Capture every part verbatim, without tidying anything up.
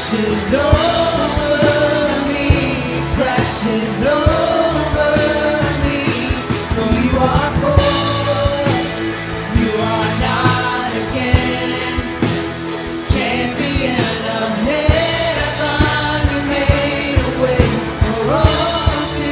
crashes over me, crashes over me. For you are for, you are not against. Champion of heaven, you made a way for all to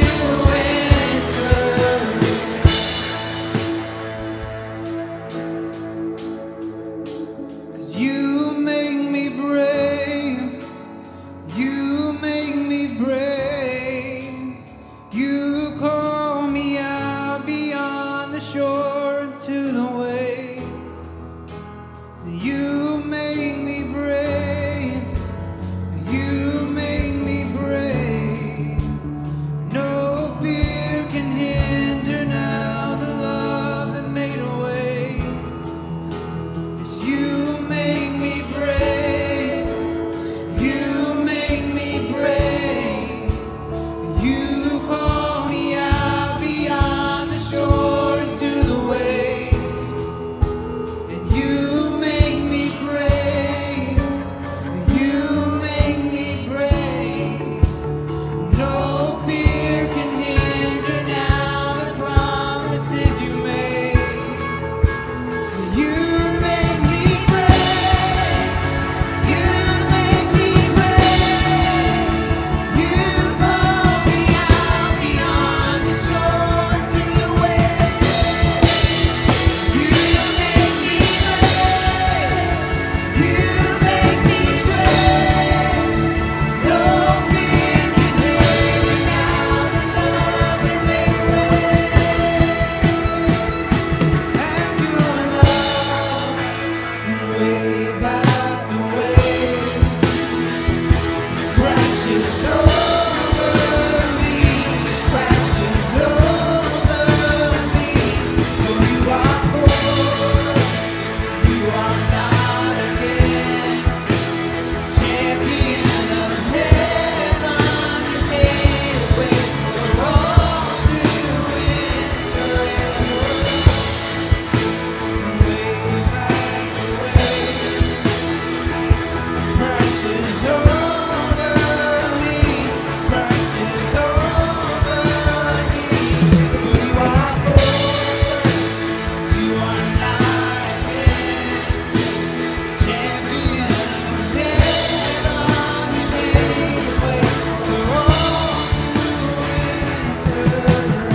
enter. 'Cause you make me brave, you make me brave. You call me out beyond the shore into the waves. You make me brave, you make me brave. No fear can hinder now the love that made a way. 'Cause you make me brave, you make me brave. You call me out beyond the shore into the waves. And you make me brave, you make me brave. No fear can hinder now the promises you made. You make me brave, you make me brave. You call me out beyond the shore to the waves. You make me brave, you make me brave. No fear can hinder now the love that made a way. As you run love and wave after wave crashes over me, crashes over me. For you are for, you are not against. Champion of heaven, you made a way for all to enter. Wave after wave crashes over me, crashes over me. For you are for, you are not against. Champion of heaven, you made a way for all to enter.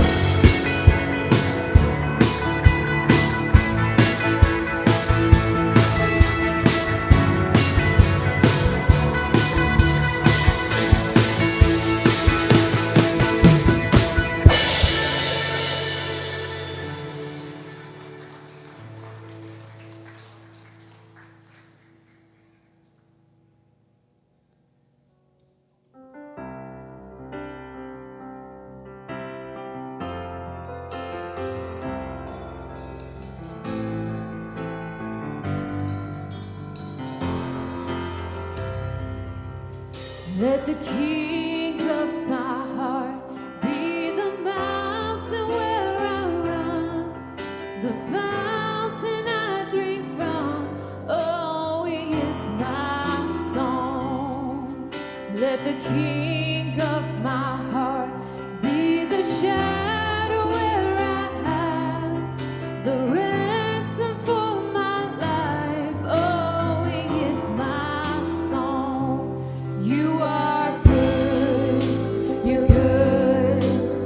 Let the king of my heart be the mountain where I run, the fountain I drink from. Oh, he is my song. Let the king of my heart be the shadow where I hide, the ransom for my life. Oh, he is my song. You are good, you're good.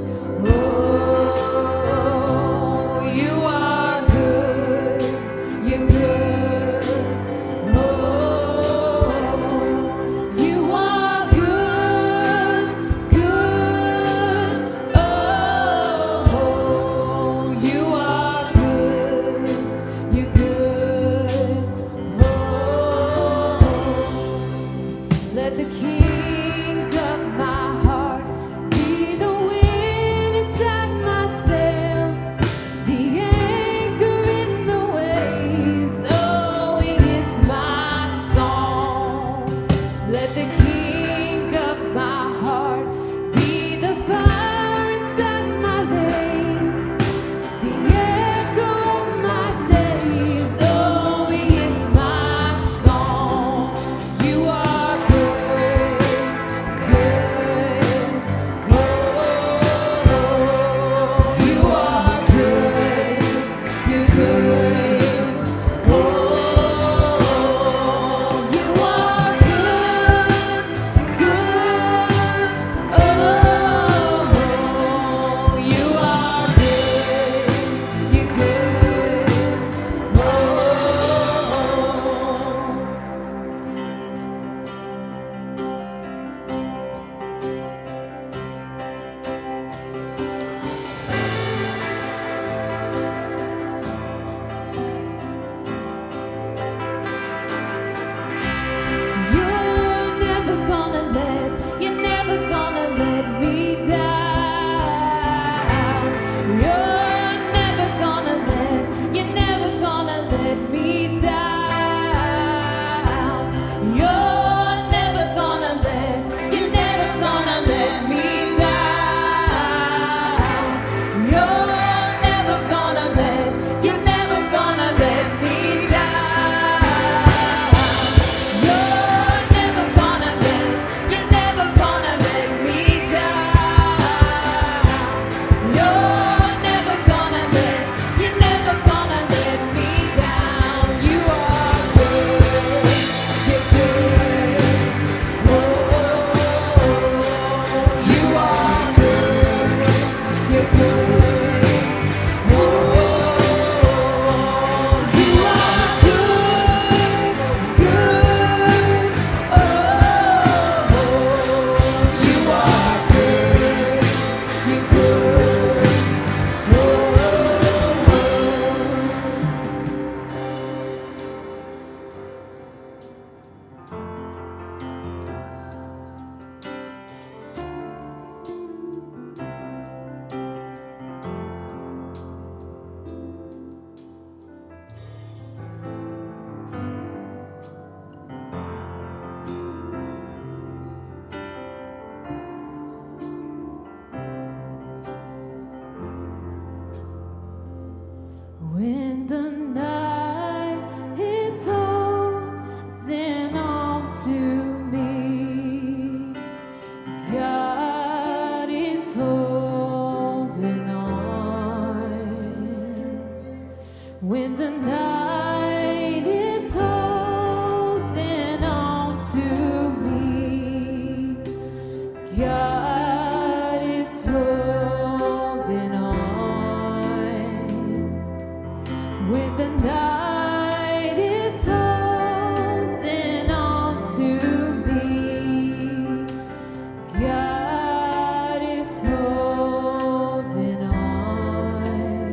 Oh, you are good, you're good. Oh, you are good, good. to me. God is holding on when the night is holding on to me. God is holding on when the night is holding on to me. God is holding on.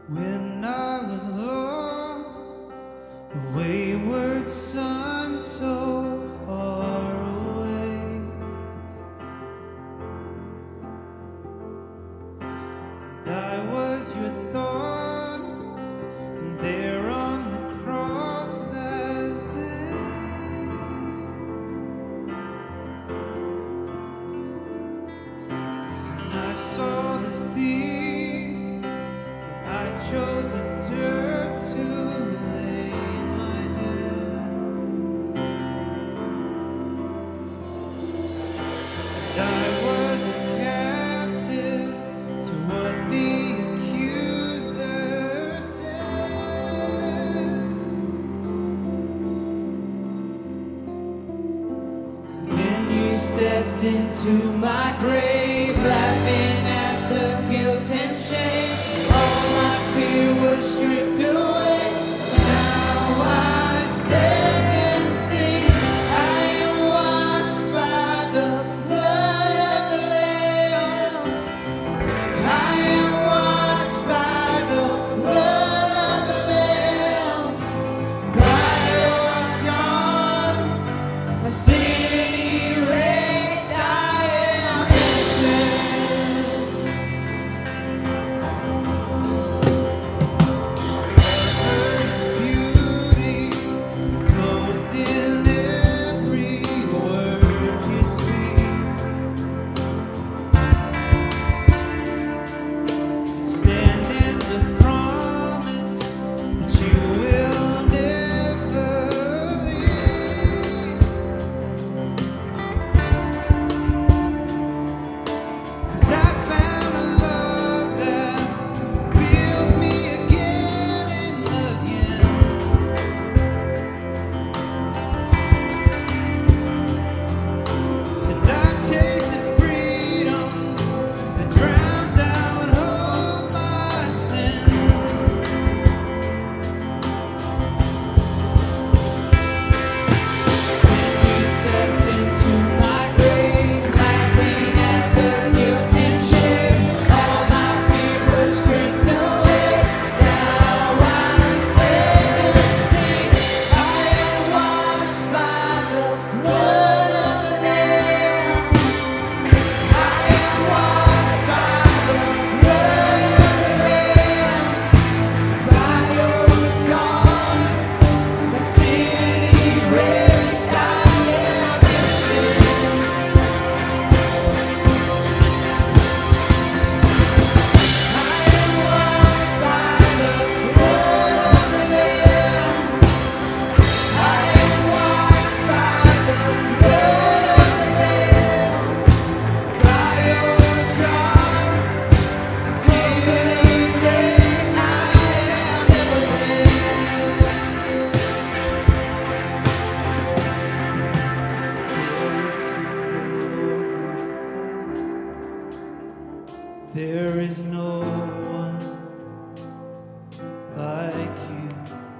When I was lost, a wayward son so far away, and I was your thorn there on the cross that day. And I saw the feast, I chose the dirt to lay my head. And I was a captive to what the accuser said. Then you stepped into my grave, laughing at the guilt and shame. All my fear was stripped away. Now I stand and sing. I am washed by the blood of the Lamb. I am washed by the blood of the Lamb. By your scars, my sin erased. I am innocent. Beauty, clothed in every word you speak. Stand in the promise that you will never leave. 'Cause I found a love that fills me again and again. And I've tasted freedom that drowns out all my sin. You stepped into my grave, laughing at the guilt and shame. All my fear was stripped away. Now I stand and sing. I am washed by the blood of the Lamb. I am washed by the blood of the Lamb. By your scars, my sin erased. I am innocent. I am washed by the blood of the Lamb. I am washed by the blood of the Lamb. By your scars, my sin erased. I am innocent. There is no one like you.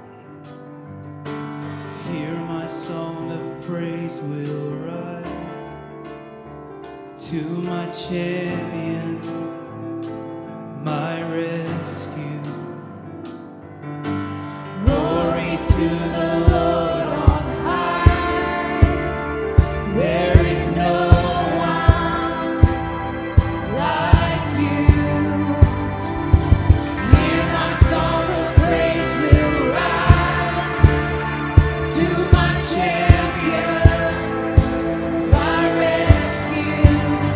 Hear my song of praise will rise to my champion, my rescue. Glory to the Lord on high. There is no one like you. Hear my song of praise will rise to my champion, my rescue.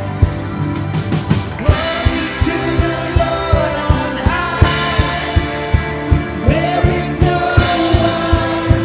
Glory to the Lord on high. There is no one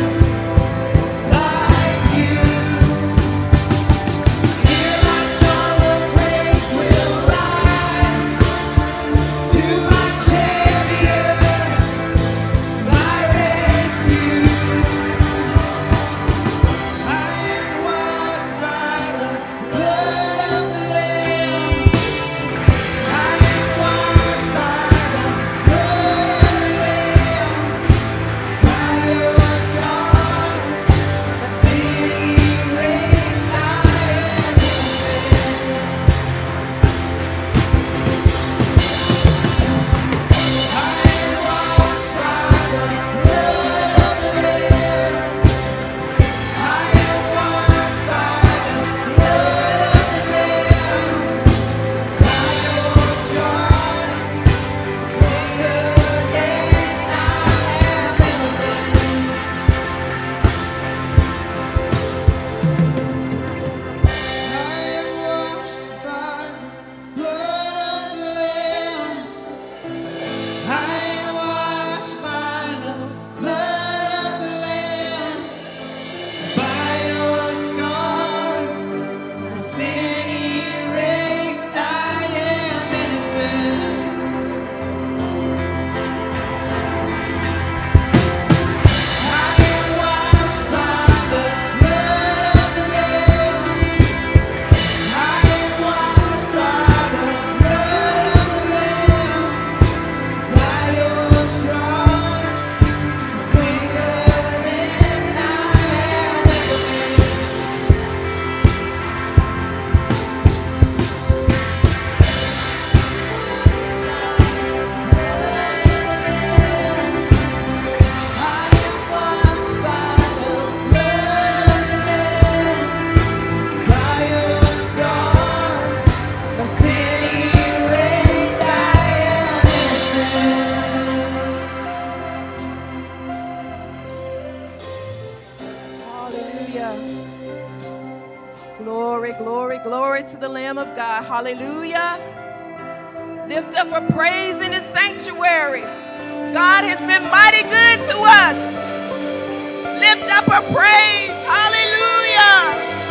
glory, glory to the Lamb of God. Hallelujah. Lift up a praise in His sanctuary. God has been mighty good to us. Lift up a praise. Hallelujah.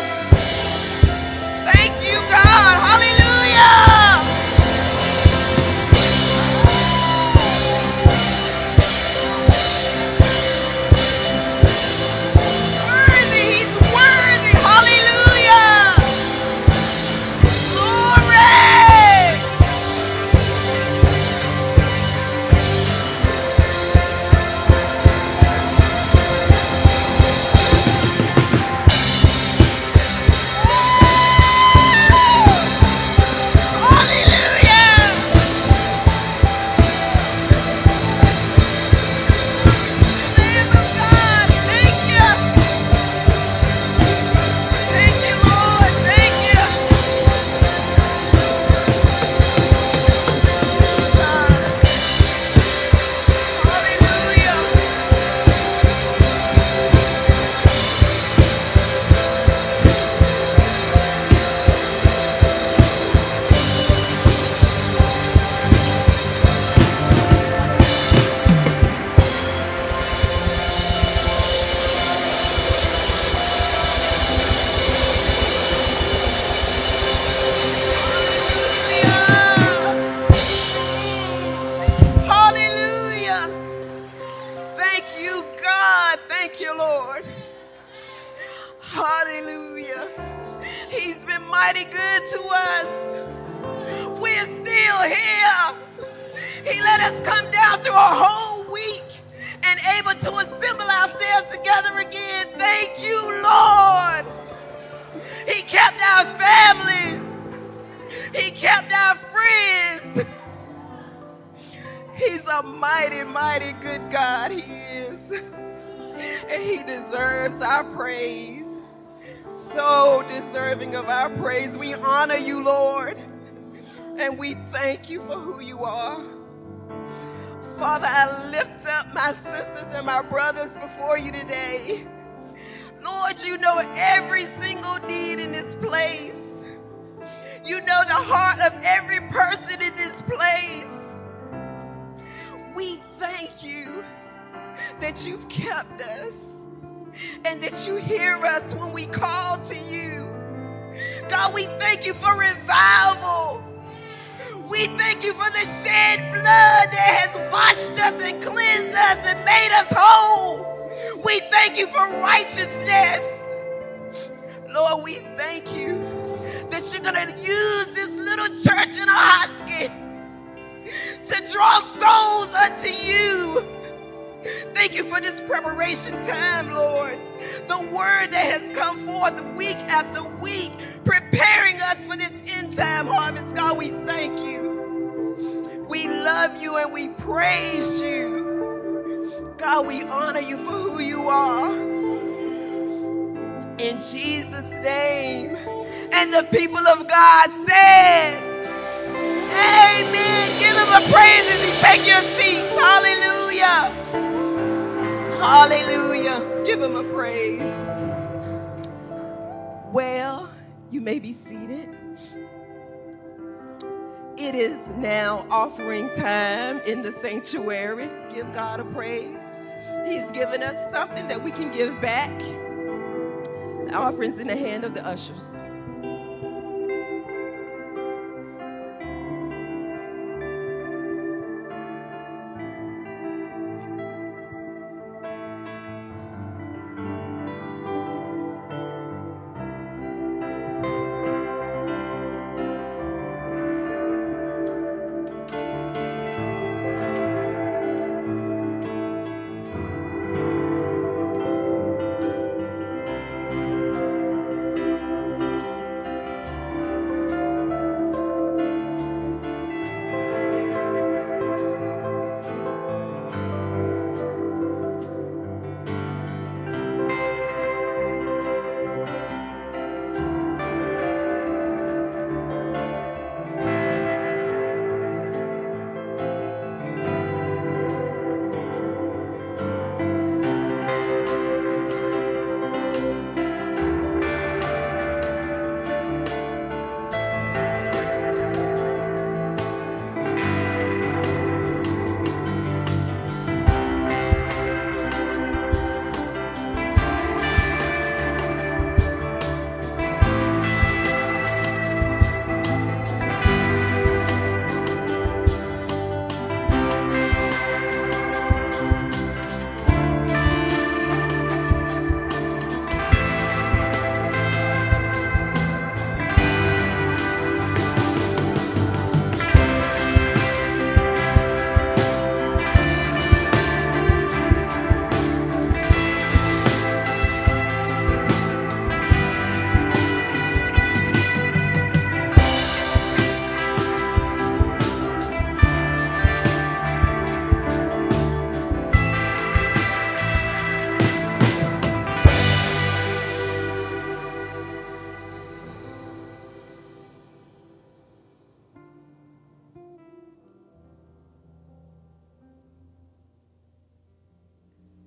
Thank you, God. Hallelujah. Worthy. He's worthy. Hallelujah. Glory. Hallelujah. Thank you, God. Thank you, Lord. Hallelujah. He's been mighty good to us. We're still here. He let us come down through a whole week and able to assemble ourselves together again. Thank you, Lord. He kept our families. He kept our friends. He's a mighty, mighty good God. He is. And He deserves our praise. So deserving of our praise. We honor you, Lord. And we thank you for who you are. Father, I lift up my sisters and my brothers before you today. Lord, you know every single need in this place. You know the heart of every person in this place. We thank you that you've kept us and that you hear us when we call to you. God, we thank you for revival. We thank you for the shed blood that has washed us and cleansed us and made us whole. We thank you for righteousness. Lord, we thank you that you're going to use this little church in Ahoskie to draw souls unto you. Thank you for this preparation time, Lord. The word that has come forth week after week, preparing us for this end time harvest. God, we thank you. We love you and we praise you. God, we honor you for who you are. In Jesus' name. And the people of God said, amen. Give him a praise as you take your seats. Hallelujah. Hallelujah. Give him a praise. Well, you may be seated. It is now offering time in the sanctuary. Give God a praise. He's given us something that we can give back. The offering's in the hand of the ushers.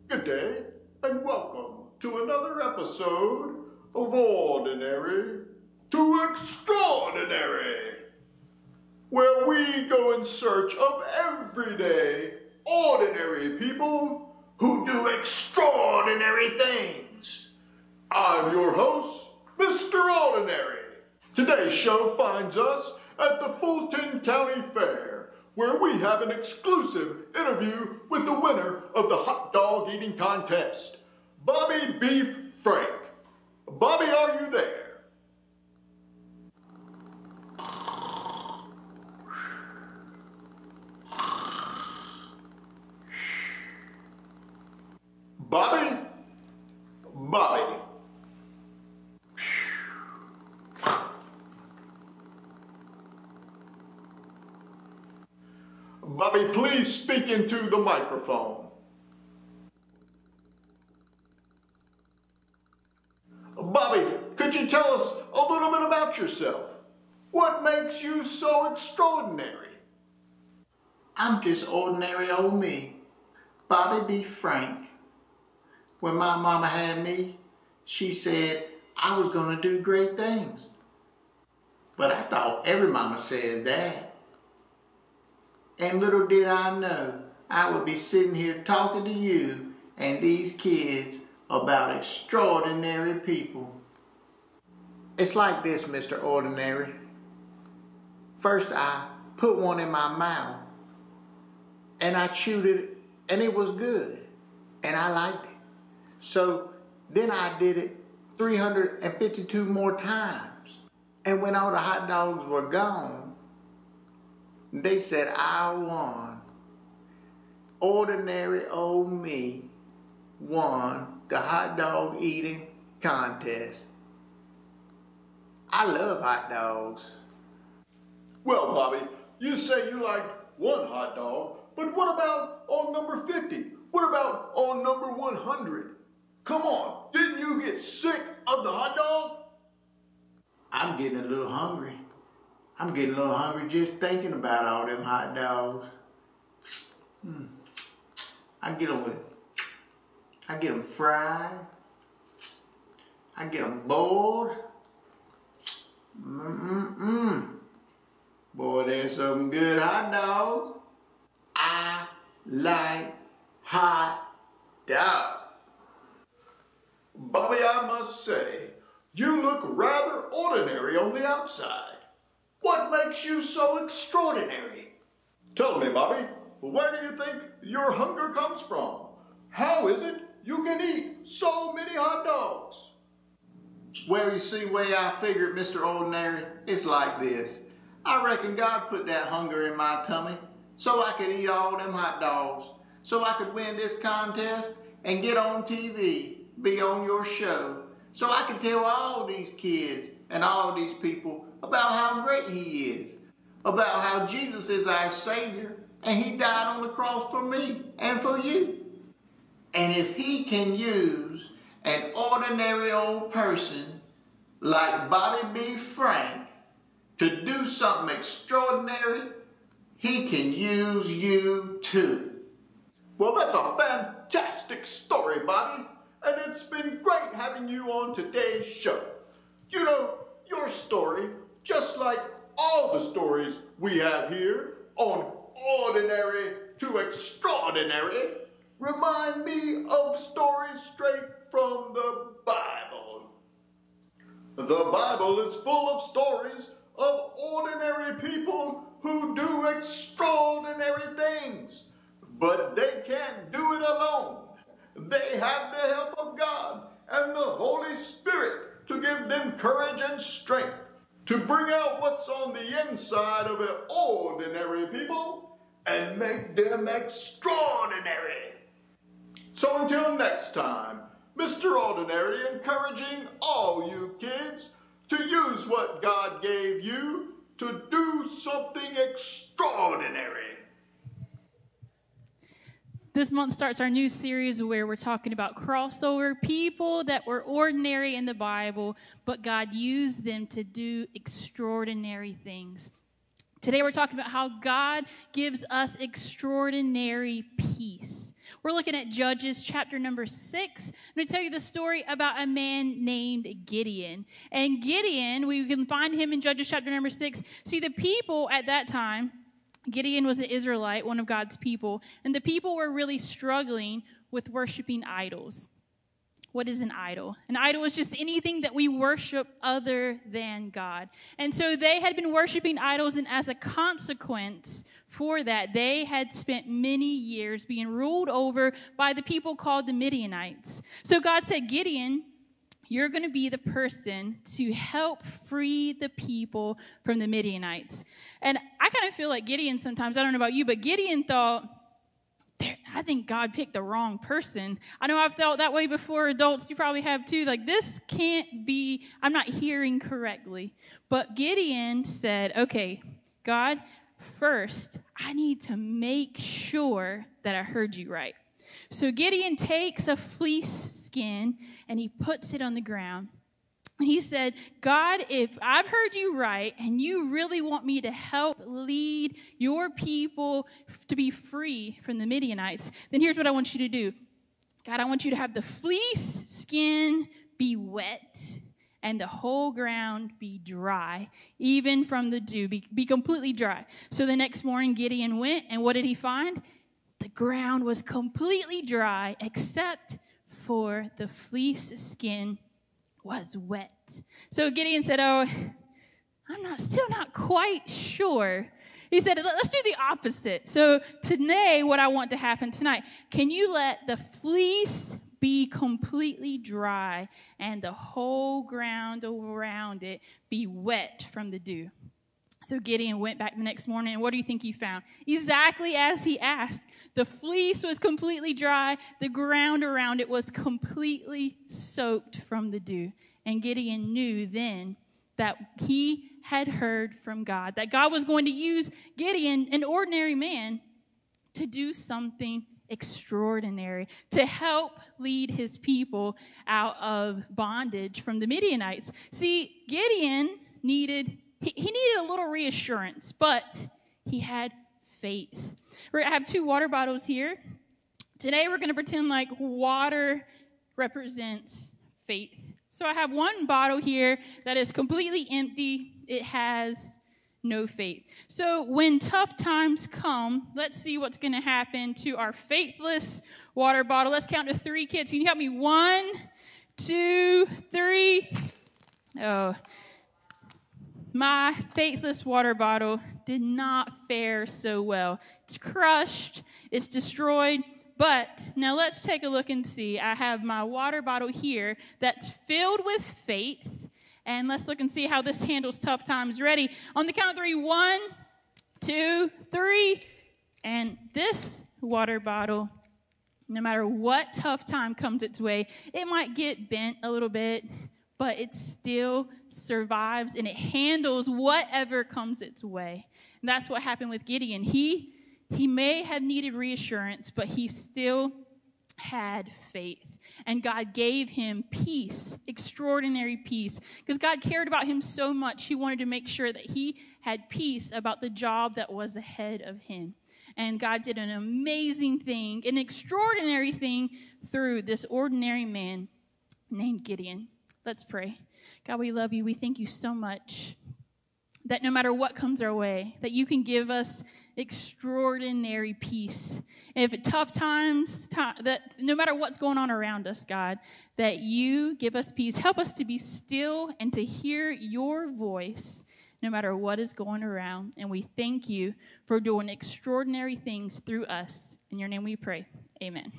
Good day, and welcome to another episode of Ordinary to Extraordinary, where we go in search of everyday, ordinary people who do extraordinary things. I'm your host, Mister Ordinary. Today's show finds us at the Fulton County Fair, where we have an exclusive interview with the winner of the hot dog eating contest, Bobby Beef Frank. Bobby, are you there? Bobby? Bobby. Bobby, please speak into the microphone. Bobby, could you tell us a little bit about yourself? What makes you so extraordinary? I'm just ordinary old me, Bobby B. Frank. When my mama had me, she said I was going to do great things. But I thought every mama says that. And little did I know, I would be sitting here talking to you and these kids about extraordinary people. It's like this, Mister Ordinary. First, I put one in my mouth, and I chewed it, and it was good, and I liked it. So then I did it three hundred fifty-two more times. And when all the hot dogs were gone, they said I won. Ordinary old me won the hot dog eating contest. I love hot dogs. Well, Bobby, you say you liked one hot dog, but what about on number fifty? What about on number one hundred? Come on, didn't you get sick of the hot dog? I'm getting a little hungry. I'm getting a little hungry just thinking about all them hot dogs. Mm. I get them with, I get them fried. I get them boiled. Mm-mm-mm. Boy, there's some good hot dogs. I like hot dogs. Bobby, I must say, you look rather ordinary on the outside. What makes you so extraordinary? Tell me, Bobby, where do you think your hunger comes from? How is it you can eat so many hot dogs? Well, you see, way I figured, Mister Ordinary, it's like this. I reckon God put that hunger in my tummy so I could eat all them hot dogs, so I could win this contest and get on T V, be on your show, so I could tell all these kids and all these people about how great he is, about how Jesus is our Savior and he died on the cross for me and for you. And if he can use an ordinary old person like Bobby B. Frank to do something extraordinary, he can use you too. Well, that's a fantastic story, Bobby, and it's been great having you on today's show. You know, your story, just like all the stories we have here on Ordinary to Extraordinary, remind me of stories straight from the Bible. The Bible is full of stories of ordinary people who do extraordinary things, but they can't do it alone. They have the help of God and the Holy Spirit to give them courage and strength to bring out what's on the inside of an ordinary people and make them extraordinary. So until next time, Mister Ordinary encouraging all you kids to use what God gave you to do something extraordinary. This month starts our new series where we're talking about crossover, people that were ordinary in the Bible, but God used them to do extraordinary things. Today we're talking about how God gives us extraordinary peace. We're looking at Judges chapter number six. I'm going to tell you the story about a man named Gideon. And Gideon, we can find him in Judges chapter number six. See, the people at that time, Gideon was an Israelite, one of God's people, and the people were really struggling with worshiping idols. What is an idol? An idol is just anything that we worship other than God. And so they had been worshiping idols, and as a consequence for that, they had spent many years being ruled over by the people called the Midianites. So God said, Gideon, you're going to be the person to help free the people from the Midianites. And I kind of feel like Gideon sometimes, I don't know about you, but Gideon thought, I think God picked the wrong person. I know I've felt that way before. Adults, you probably have too. Like, this can't be, I'm not hearing correctly. But Gideon said, okay, God, first, I need to make sure that I heard you right. So Gideon takes a fleece skin and he puts it on the ground. He said, God, if I've heard you right and you really want me to help lead your people to be free from the Midianites, then here's what I want you to do. God, I want you to have the fleece skin be wet and the whole ground be dry, even from the dew, be, be completely dry. So the next morning, Gideon went, and what did he find? The ground was completely dry except for the fleece skin was wet. So Gideon said, oh, I'm not still not quite sure. He said, let's do the opposite. So today, what I want to happen tonight, can you let the fleece be completely dry and the whole ground around it be wet from the dew? So Gideon went back the next morning, and what do you think he found? Exactly as he asked. The fleece was completely dry. The ground around it was completely soaked from the dew. And Gideon knew then that he had heard from God, that God was going to use Gideon, an ordinary man, to do something extraordinary, to help lead his people out of bondage from the Midianites. See, Gideon needed He, he needed a little reassurance, but he had faith. We're going to have two water bottles here. Today we're going to pretend like water represents faith. So I have one bottle here that is completely empty. It has no faith. So when tough times come, let's see what's going to happen to our faithless water bottle. Let's count to three, kids. Can you help me? One, two, three. Oh, my faithless water bottle did not fare so well. It's crushed. It's destroyed. But now let's take a look and see. I have my water bottle here that's filled with faith. And let's look and see how this handles tough times. Ready? On the count of three. One, two, three. And this water bottle, no matter what tough time comes its way, it might get bent a little bit, but it still survives and it handles whatever comes its way. And that's what happened with Gideon. He, he may have needed reassurance, but he still had faith. And God gave him peace, extraordinary peace. Because God cared about him so much, he wanted to make sure that he had peace about the job that was ahead of him. And God did an amazing thing, an extraordinary thing through this ordinary man named Gideon. Let's pray. God, we love you. We thank you so much that no matter what comes our way, that you can give us extraordinary peace. And if tough times, t- that no matter what's going on around us, God, that you give us peace. Help us to be still and to hear your voice no matter what is going around. And we thank you for doing extraordinary things through us. In your name we pray. Amen.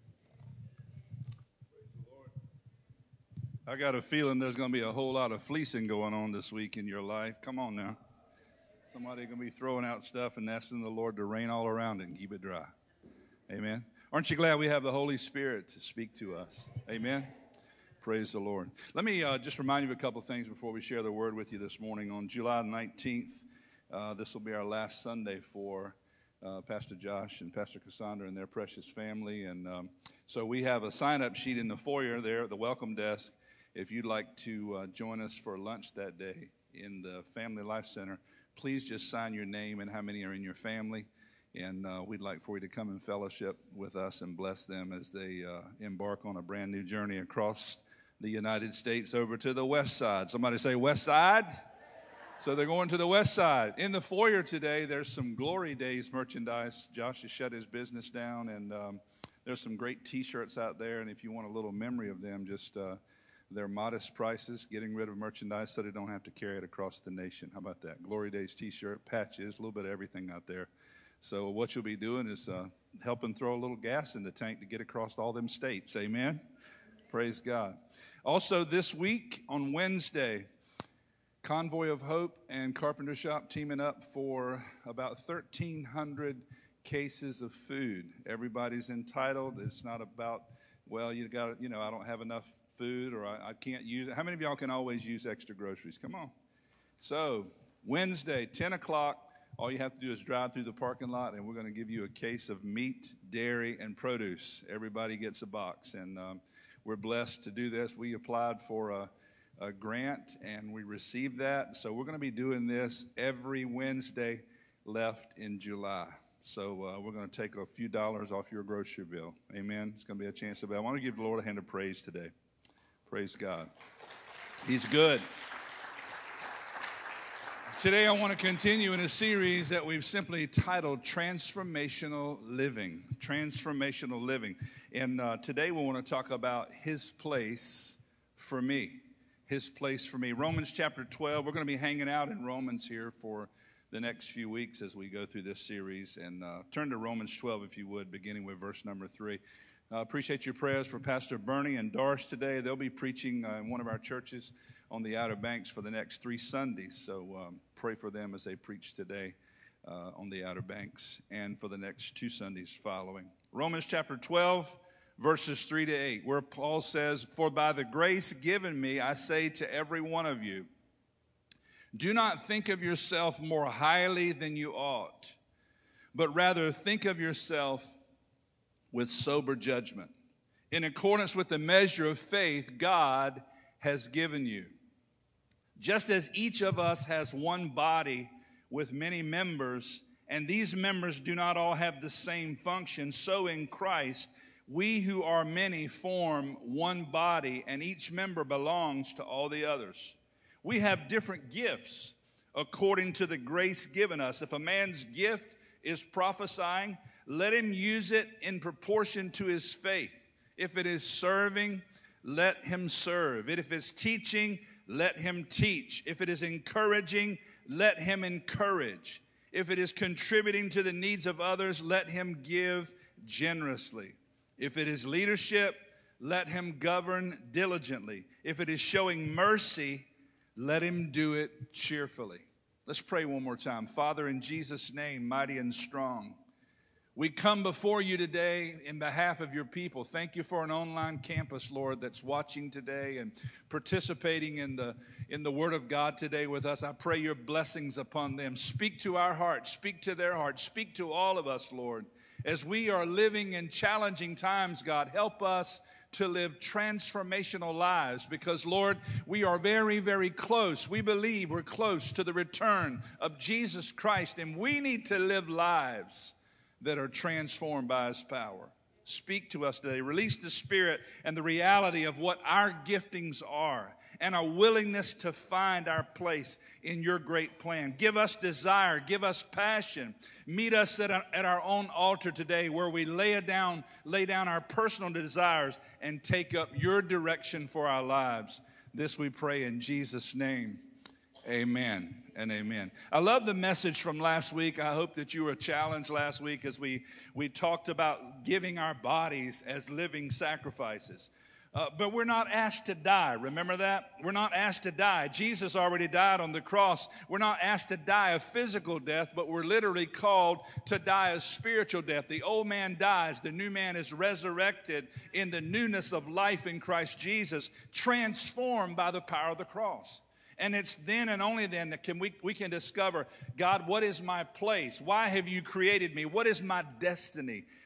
I got a feeling there's going to be a whole lot of fleecing going on this week in your life. Come on now. Somebody's going to be throwing out stuff and asking the Lord to rain all around it and keep it dry. Amen. Aren't you glad we have the Holy Spirit to speak to us? Amen. Praise the Lord. Let me uh, just remind you of a couple of things before we share the word with you this morning. On July nineteenth, uh, this will be our last Sunday for uh, Pastor Josh and Pastor Cassandra and their precious family. And um, so we have a sign-up sheet in the foyer there at the welcome desk. If you'd like to uh, join us for lunch that day in the Family Life Center, please just sign your name and how many are in your family. And uh, we'd like for you to come and fellowship with us and bless them as they uh, embark on a brand new journey across the United States over to the west side. Somebody say west side. So they're going to the west side. In the foyer today, there's some Glory Days merchandise. Josh has shut his business down, and um, there's some great T-shirts out there. And if you want a little memory of them, just uh, they're modest prices, getting rid of merchandise so they don't have to carry it across the nation. How about that? Glory Days T-shirt, patches, a little bit of everything out there. So what you'll be doing is uh, helping throw a little gas in the tank to get across all them states. Amen? Praise God. Also this week on Wednesday, Convoy of Hope and Carpenter Shop teaming up for about thirteen hundred cases of food. Everybody's entitled. It's not about, well, you got, you know, I don't have enough food or I, I can't use it. How many of y'all can always use extra groceries? Come on. So Wednesday, ten o'clock, all you have to do is drive through the parking lot, and we're going to give you a case of meat, dairy, and produce. Everybody gets a box, and um, we're blessed to do this. We applied for a a grant, and we received that. So we're going to be doing this every Wednesday left in July. So uh, we're going to take a few dollars off your grocery bill. Amen. It's going to be a chance to be. I want to give the Lord a hand of praise today. Praise God. He's good. Today I want to continue in a series that we've simply titled Transformational Living. Transformational Living. And uh, today we want to talk about His place for me. His place for me. Romans chapter twelve. We're going to be hanging out in Romans here for the next few weeks as we go through this series. And uh, turn to Romans twelve, if you would, beginning with verse number three. I uh, appreciate your prayers for Pastor Bernie and Doris today. They'll be preaching uh, in one of our churches on the Outer Banks for the next three Sundays. So um, pray for them as they preach today uh, on the Outer Banks and for the next two Sundays following. Romans chapter twelve. Verses three to eight, where Paul says, "For by the grace given me, I say to every one of you, do not think of yourself more highly than you ought, but rather think of yourself with sober judgment, in accordance with the measure of faith God has given you. Just as each of us has one body with many members, and these members do not all have the same function, so in Christ, we who are many form one body, and each member belongs to all the others. We have different gifts according to the grace given us. If a man's gift is prophesying, let him use it in proportion to his faith. If it is serving, let him serve. If it's teaching, let him teach. If it is encouraging, let him encourage. If it is contributing to the needs of others, let him give generously. If it is leadership, let him govern diligently. If it is showing mercy, let him do it cheerfully." Let's pray one more time. Father, in Jesus' name, mighty and strong, we come before you today in behalf of your people. Thank you for an online campus, Lord, that's watching today and participating in the, in the Word of God today with us. I pray your blessings upon them. Speak to our hearts. Speak to their hearts. Speak to all of us, Lord. As we are living in challenging times, God, help us to live transformational lives because, Lord, we are very, very close. We believe we're close to the return of Jesus Christ, and we need to live lives that are transformed by His power. Speak to us today. Release the Spirit and the reality of what our giftings are and our willingness to find our place in your great plan. Give us desire. Give us passion. Meet us at, a, at our own altar today where we lay it down, lay down our personal desires and take up your direction for our lives. This we pray in Jesus' name. Amen and amen. I love the message from last week. I hope that you were challenged last week as we, we talked about giving our bodies as living sacrifices. Uh, but we're not asked to die. Remember that? We're not asked to die. Jesus already died on the cross. We're not asked to die a physical death, but we're literally called to die a spiritual death. The old man dies. The new man is resurrected in the newness of life in Christ Jesus, transformed by the power of the cross. And it's then and only then that can we, we can discover, God, what is my place? Why have you created me? What is my destiny?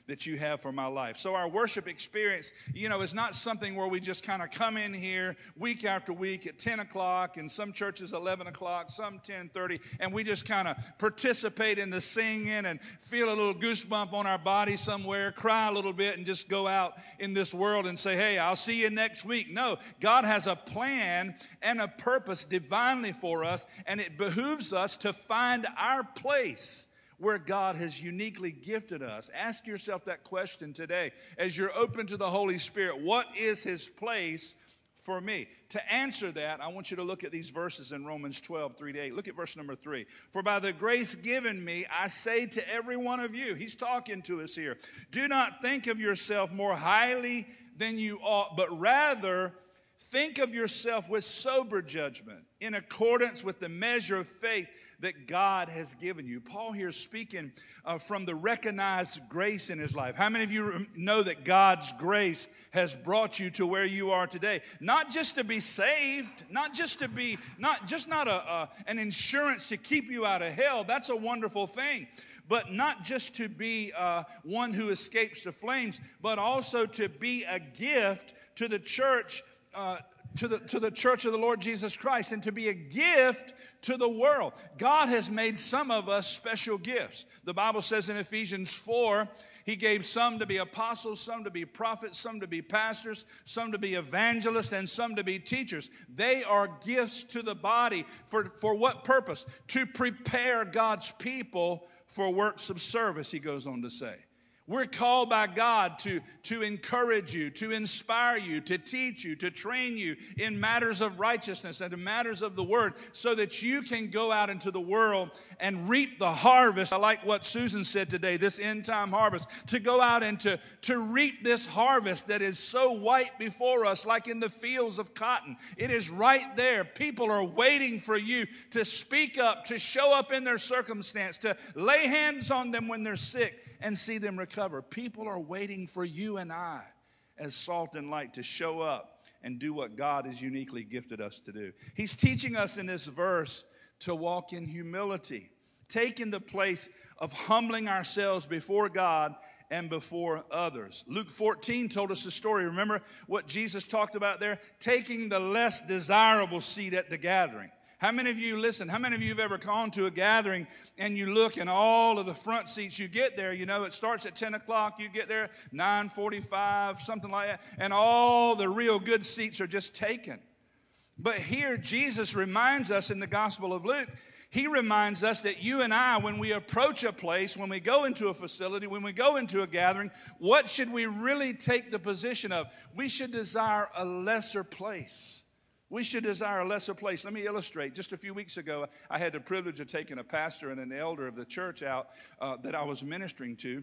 that you have for my life. So our worship experience, you know, is not something where we just kind of come in here week after week at ten o'clock, and some churches eleven o'clock, some ten thirty, and we just kind of participate in the singing and feel a little goosebump on our body somewhere, cry a little bit, and just go out in this world and say, hey, I'll see you next week. No, God has a plan and a purpose divinely for us, and it behooves us to find our place where God has uniquely gifted us. Ask yourself that question today as you're open to the Holy Spirit. What is his place for me? To answer that, I want you to look at these verses in Romans twelve, three to eight. Look at verse number three. For by the grace given me, I say to every one of you, he's talking to us here, do not think of yourself more highly than you ought, but rather think of yourself with sober judgment in accordance with the measure of faith that God has given you. Paul here is speaking uh, from the recognized grace in his life. How many of you know that God's grace has brought you to where you are today? Not just to be saved, not just to be, not just not a, a an insurance to keep you out of hell. That's a wonderful thing. But not just to be uh, one who escapes the flames, but also to be a gift to the church Uh, to the, to the church of the Lord Jesus Christ, and to be a gift to the world. God has made some of us special gifts. The Bible says in Ephesians four, he gave some to be apostles, some to be prophets, some to be pastors, some to be evangelists, and some to be teachers. They are gifts to the body. For, for what purpose? To prepare God's people for works of service, he goes on to say. We're called by God to, to encourage you, to inspire you, to teach you, to train you in matters of righteousness and in matters of the word, so that you can go out into the world and reap the harvest. I like what Susan said today, this end time harvest, to go out and to, to reap this harvest that is so white before us, like in the fields of cotton. It is right there. People are waiting for you to speak up, to show up in their circumstance, to lay hands on them when they're sick and see them recover. People are waiting for you and I as salt and light to show up and do what God has uniquely gifted us to do. He's teaching us in this verse to walk in humility, taking the place of humbling ourselves before God and before others. Luke fourteen told us a story. Remember what Jesus talked about there? Taking the less desirable seat at the gathering. How many of you, listen, how many of you have ever gone to a gathering and you look and all of the front seats, you get there, you know, it starts at ten o'clock, you get there nine forty-five, something like that, and all the real good seats are just taken. But here Jesus reminds us in the Gospel of Luke, he reminds us that you and I, when we approach a place, when we go into a facility, when we go into a gathering, what should we really take the position of? We should desire a lesser place. We should desire a lesser place. Let me illustrate. Just a few weeks ago, I had the privilege of taking a pastor and an elder of the church out uh, that I was ministering to.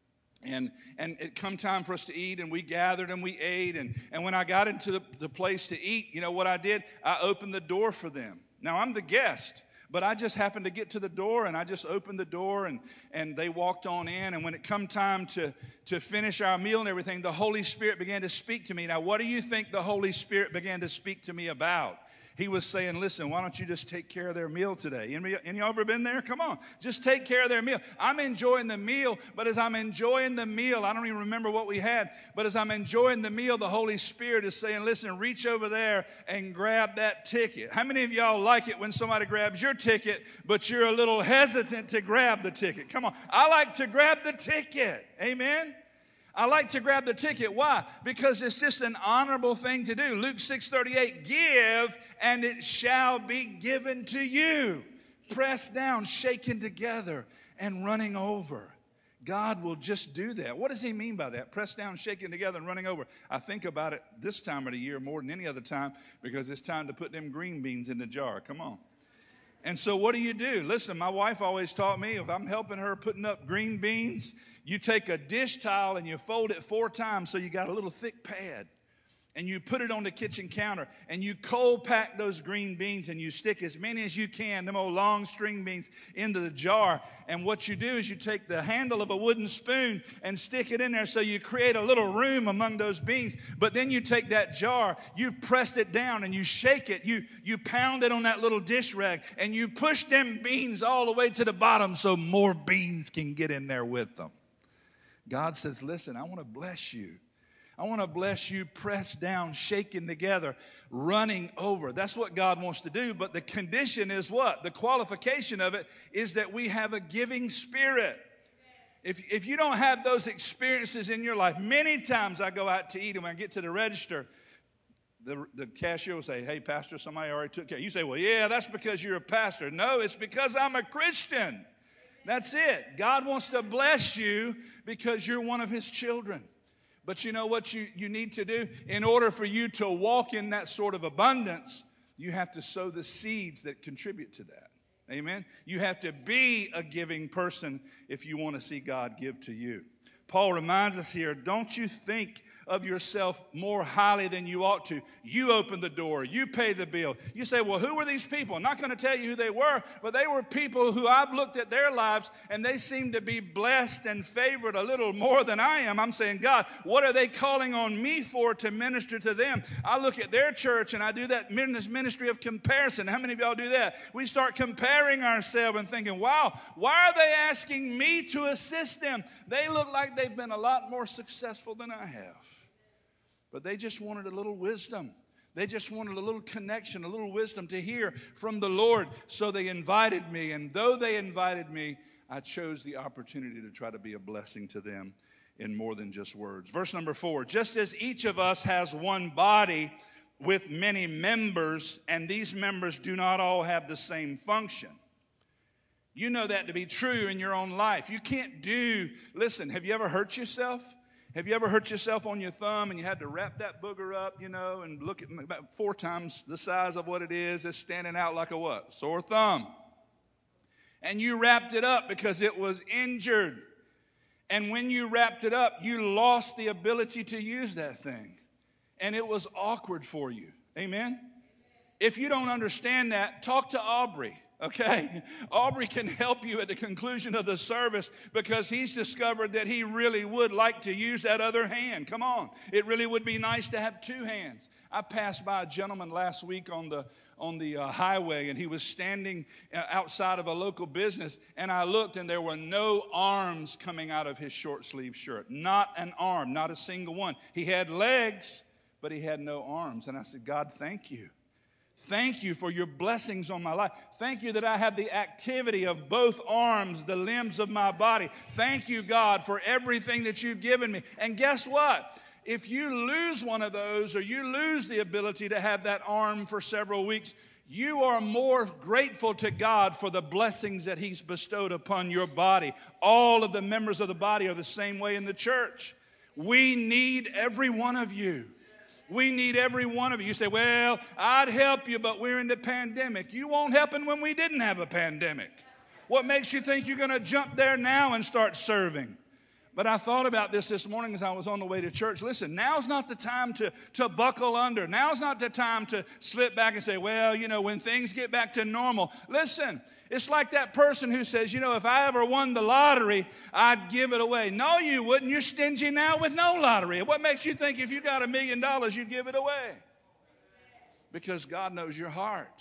And and it come time for us to eat, and we gathered and we ate. And, and when I got into the, the place to eat, you know what I did? I opened the door for them. Now, I'm the guest, but I just happened to get to the door, and I just opened the door, and, and they walked on in. And when it come time to, to finish our meal and everything, the Holy Spirit began to speak to me. Now, what do you think the Holy Spirit began to speak to me about? He was saying, listen, why don't you just take care of their meal today? Any, any y'all ever been there? Come on. Just take care of their meal. I'm enjoying the meal, but as I'm enjoying the meal, I don't even remember what we had, but as I'm enjoying the meal, the Holy Spirit is saying, listen, reach over there and grab that ticket. How many of y'all like it when somebody grabs your ticket, but you're a little hesitant to grab the ticket? Come on. I like to grab the ticket. Amen. I like to grab the ticket. Why? Because it's just an honorable thing to do. Luke six thirty-eight, give and it shall be given to you. Pressed down, shaken together, and running over. God will just do that. What does he mean by that? Pressed down, shaken together, and running over. I think about it this time of the year more than any other time because it's time to put them green beans in the jar. Come on. And so what do you do? Listen, my wife always taught me if I'm helping her putting up green beans, you take a dish towel and you fold it four times so you got a little thick pad. And you put it on the kitchen counter and you cold pack those green beans and you stick as many as you can, them old long string beans, into the jar. And what you do is you take the handle of a wooden spoon and stick it in there so you create a little room among those beans. But then you take that jar, you press it down and you shake it. You, you pound it on that little dish rag and you push them beans all the way to the bottom so more beans can get in there with them. God says, listen, I want to bless you. I want to bless you, pressed down, shaken together, running over. That's what God wants to do. But the condition is what? The qualification of it is that we have a giving spirit. If, if you don't have those experiences in your life, many times I go out to eat, and when I get to the register, the, the cashier will say, hey, pastor, somebody already took care. You say, well, yeah, that's because you're a pastor. No, it's because I'm a Christian. That's it. God wants to bless you because you're one of his children. But you know what you, you need to do? In order for you to walk in that sort of abundance, you have to sow the seeds that contribute to that. Amen? You have to be a giving person if you want to see God give to you. Paul reminds us here, don't you think of yourself more highly than you ought to. You open the door. You pay the bill. You say, well, who were these people? I'm not going to tell you who they were, but they were people who I've looked at their lives, and they seem to be blessed and favored a little more than I am. I'm saying, God, what are they calling on me for to minister to them? I look at their church, and I do that ministry of comparison. How many of y'all do that? We start comparing ourselves and thinking, wow, why are they asking me to assist them? They look like they've been a lot more successful than I have. But they just wanted a little wisdom. They just wanted a little connection, a little wisdom to hear from the Lord. So they invited me. And though they invited me, I chose the opportunity to try to be a blessing to them in more than just words. Verse number four, just as each of us has one body with many members, and these members do not all have the same function. You know that to be true in your own life. You can't do, listen, have you ever hurt yourself? Have you ever hurt yourself on your thumb and you had to wrap that booger up, you know, and look at about four times the size of what it is? It's standing out like a what? Sore thumb. And you wrapped it up because it was injured. And when you wrapped it up, you lost the ability to use that thing. And it was awkward for you. Amen? If you don't understand that, talk to Aubrey. Okay, Aubrey can help you at the conclusion of the service because he's discovered that he really would like to use that other hand. Come on, it really would be nice to have two hands. I passed by a gentleman last week on the on the uh, highway, and he was standing outside of a local business, and I looked, and there were no arms coming out of his short sleeve shirt. Not an arm, not a single one. He had legs, but he had no arms. And I said, God, thank you. Thank you for your blessings on my life. Thank you that I have the activity of both arms, the limbs of my body. Thank you, God, for everything that you've given me. And guess what? If you lose one of those, or you lose the ability to have that arm for several weeks, you are more grateful to God for the blessings that he's bestowed upon your body. All of the members of the body are the same way in the church. We need every one of you. We need every one of you. You say, well, I'd help you, but we're in the pandemic. You won't help him when we didn't have a pandemic. What makes you think you're going to jump there now and start serving? But I thought about this this morning as I was on the way to church. Listen, now's not the time to, to buckle under. Now's not the time to slip back and say, well, you know, when things get back to normal. Listen, it's like that person who says, you know, if I ever won the lottery, I'd give it away. No, you wouldn't. You're stingy now with no lottery. What makes you think if you got a million dollars, you'd give it away? Because God knows your heart.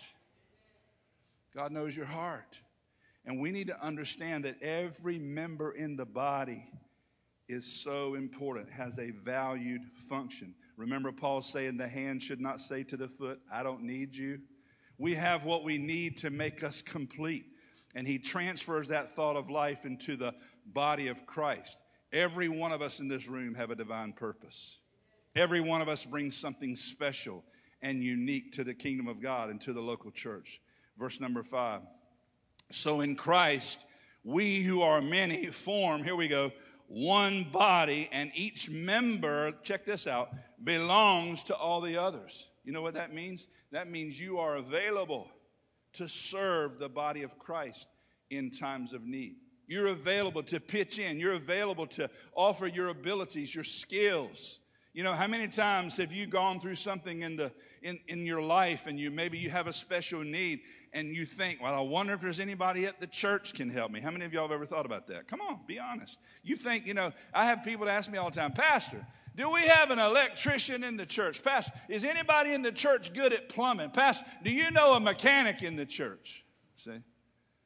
God knows your heart. And we need to understand that every member in the body is so important, has a valued function. Remember Paul saying the hand should not say to the foot, I don't need you. We have what we need to make us complete. And he transfers that thought of life into the body of Christ. Every one of us in this room have a divine purpose. Every one of us brings something special and unique to the kingdom of God and to the local church. Verse number five. So in Christ, we who are many form, here we go, one body, and each member, check this out, belongs to all the others. You know what that means? That means you are available to serve the body of Christ in times of need. You're available to pitch in. You're available to offer your abilities, your skills. You know, how many times have you gone through something in the in, in your life, and you maybe you have a special need, and you think, well, I wonder if there's anybody at the church can help me. How many of y'all have ever thought about that? Come on, be honest. You think, you know, I have people ask me all the time, Pastor, do we have an electrician in the church? Pastor, is anybody in the church good at plumbing? Pastor, do you know a mechanic in the church? See?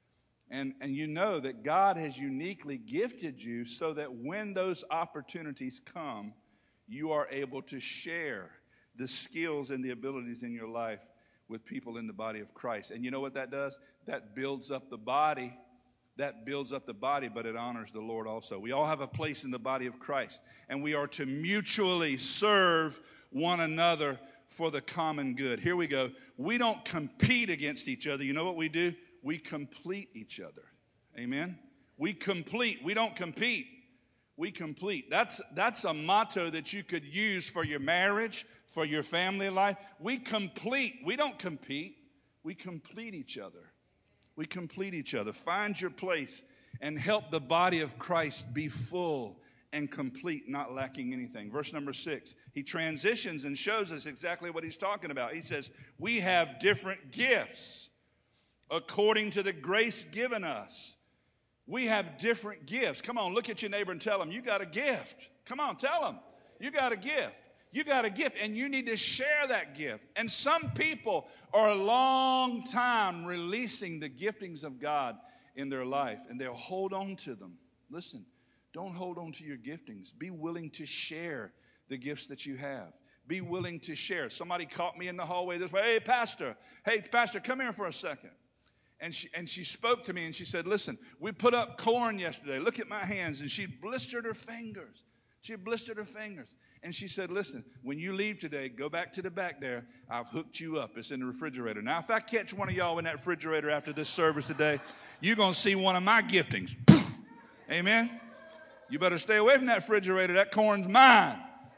And, and you know that God has uniquely gifted you so that when those opportunities come, you are able to share the skills and the abilities in your life with people in the body of Christ. And you know what that does? That builds up the body. That builds up the body, but it honors the Lord also. We all have a place in the body of Christ, and we are to mutually serve one another for the common good. Here we go. We don't compete against each other. You know what we do? We complete each other. Amen? We complete. We don't compete. We complete. That's, that's a motto that you could use for your marriage, for your family life. We complete. We don't compete. We complete each other. We complete each other. Find your place and help the body of Christ be full and complete, not lacking anything. Verse number six, he transitions and shows us exactly what he's talking about. He says, we have different gifts according to the grace given us. We have different gifts. Come on, look at your neighbor and tell them, you got a gift. Come on, tell them, you got a gift. You got a gift, and you need to share that gift. And some people are a long time releasing the giftings of God in their life, and they'll hold on to them. Listen, don't hold on to your giftings. Be willing to share the gifts that you have. Be willing to share. Somebody caught me in the hallway this way. Hey, pastor. Hey, pastor, come here for a second. And she, and she spoke to me, and she said, listen, we put up corn yesterday. Look at my hands. And she blistered her fingers. She blistered her fingers. And she said, listen, when you leave today, go back to the back there. I've hooked you up. It's in the refrigerator. Now, if I catch one of y'all in that refrigerator after this service today, you're going to see one of my giftings. Amen? You better stay away from that refrigerator. That corn's mine.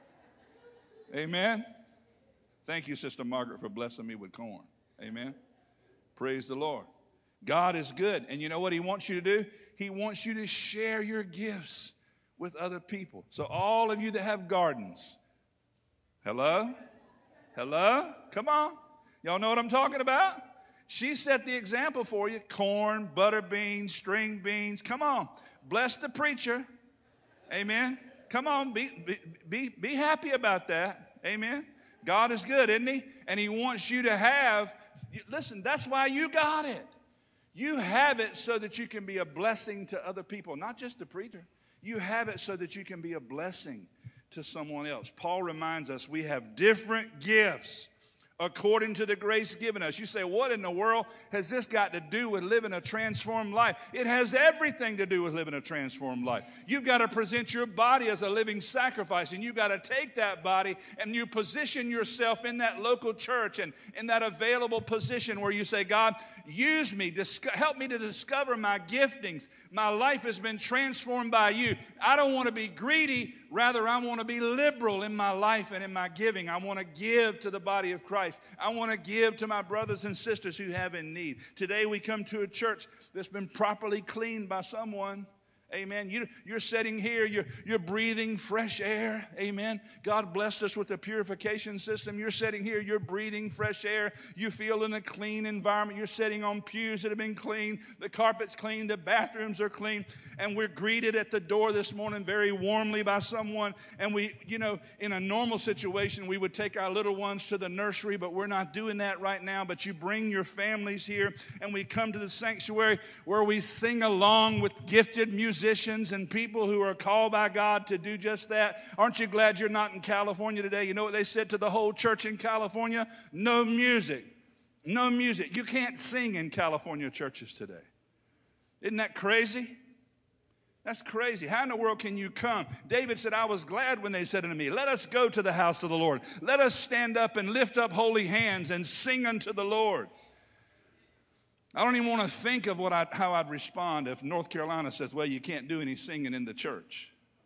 Amen? Thank you, Sister Margaret, for blessing me with corn. Amen? Praise the Lord. God is good. And you know what he wants you to do? He wants you to share your gifts with other people. So all of you that have gardens, hello? Hello? Come on. Y'all know what I'm talking about? She set the example for you. Corn, butter beans, string beans. Come on. Bless the preacher. Amen. Come on. Be, be, be, be happy about that. Amen. God is good, isn't he? And he wants you to have, listen, that's why you got it. You have it so that you can be a blessing to other people, not just the preacher. You have it so that you can be a blessing to someone else. Paul reminds us we have different gifts according to the grace given us. You say, what in the world has this got to do with living a transformed life? It has everything to do with living a transformed life. You've got to present your body as a living sacrifice, and you've got to take that body and you position yourself in that local church and in that available position where you say, God, use me, disco- help me to discover my giftings. My life has been transformed by you. I don't want to be greedy. Rather, I want to be liberal in my life and in my giving. I want to give to the body of Christ. I want to give to my brothers and sisters who have in need. Today we come to a church that's been properly cleaned by someone. Amen. You, you're sitting here, you're, you're breathing fresh air. Amen. God blessed us with a purification system. You're sitting here, you're breathing fresh air. You feel in a clean environment. You're sitting on pews that have been cleaned. The carpet's clean. The bathrooms are clean. And we're greeted at the door this morning very warmly by someone. And we, you know, in a normal situation, we would take our little ones to the nursery, but we're not doing that right now. But you bring your families here, and we come to the sanctuary where we sing along with gifted musicians. Musicians and people who are called by God to do just that. Aren't you glad you're not in California today? You know what they said to the whole church in California? No music. No music. You can't sing in California churches today. Isn't that crazy? That's crazy. How in the world can you come? David said, I was glad when they said unto me, let us go to the house of the Lord. Let us stand up and lift up holy hands and sing unto the Lord. I don't even want to think of what I, how I'd respond if North Carolina says, well, you can't do any singing in the church.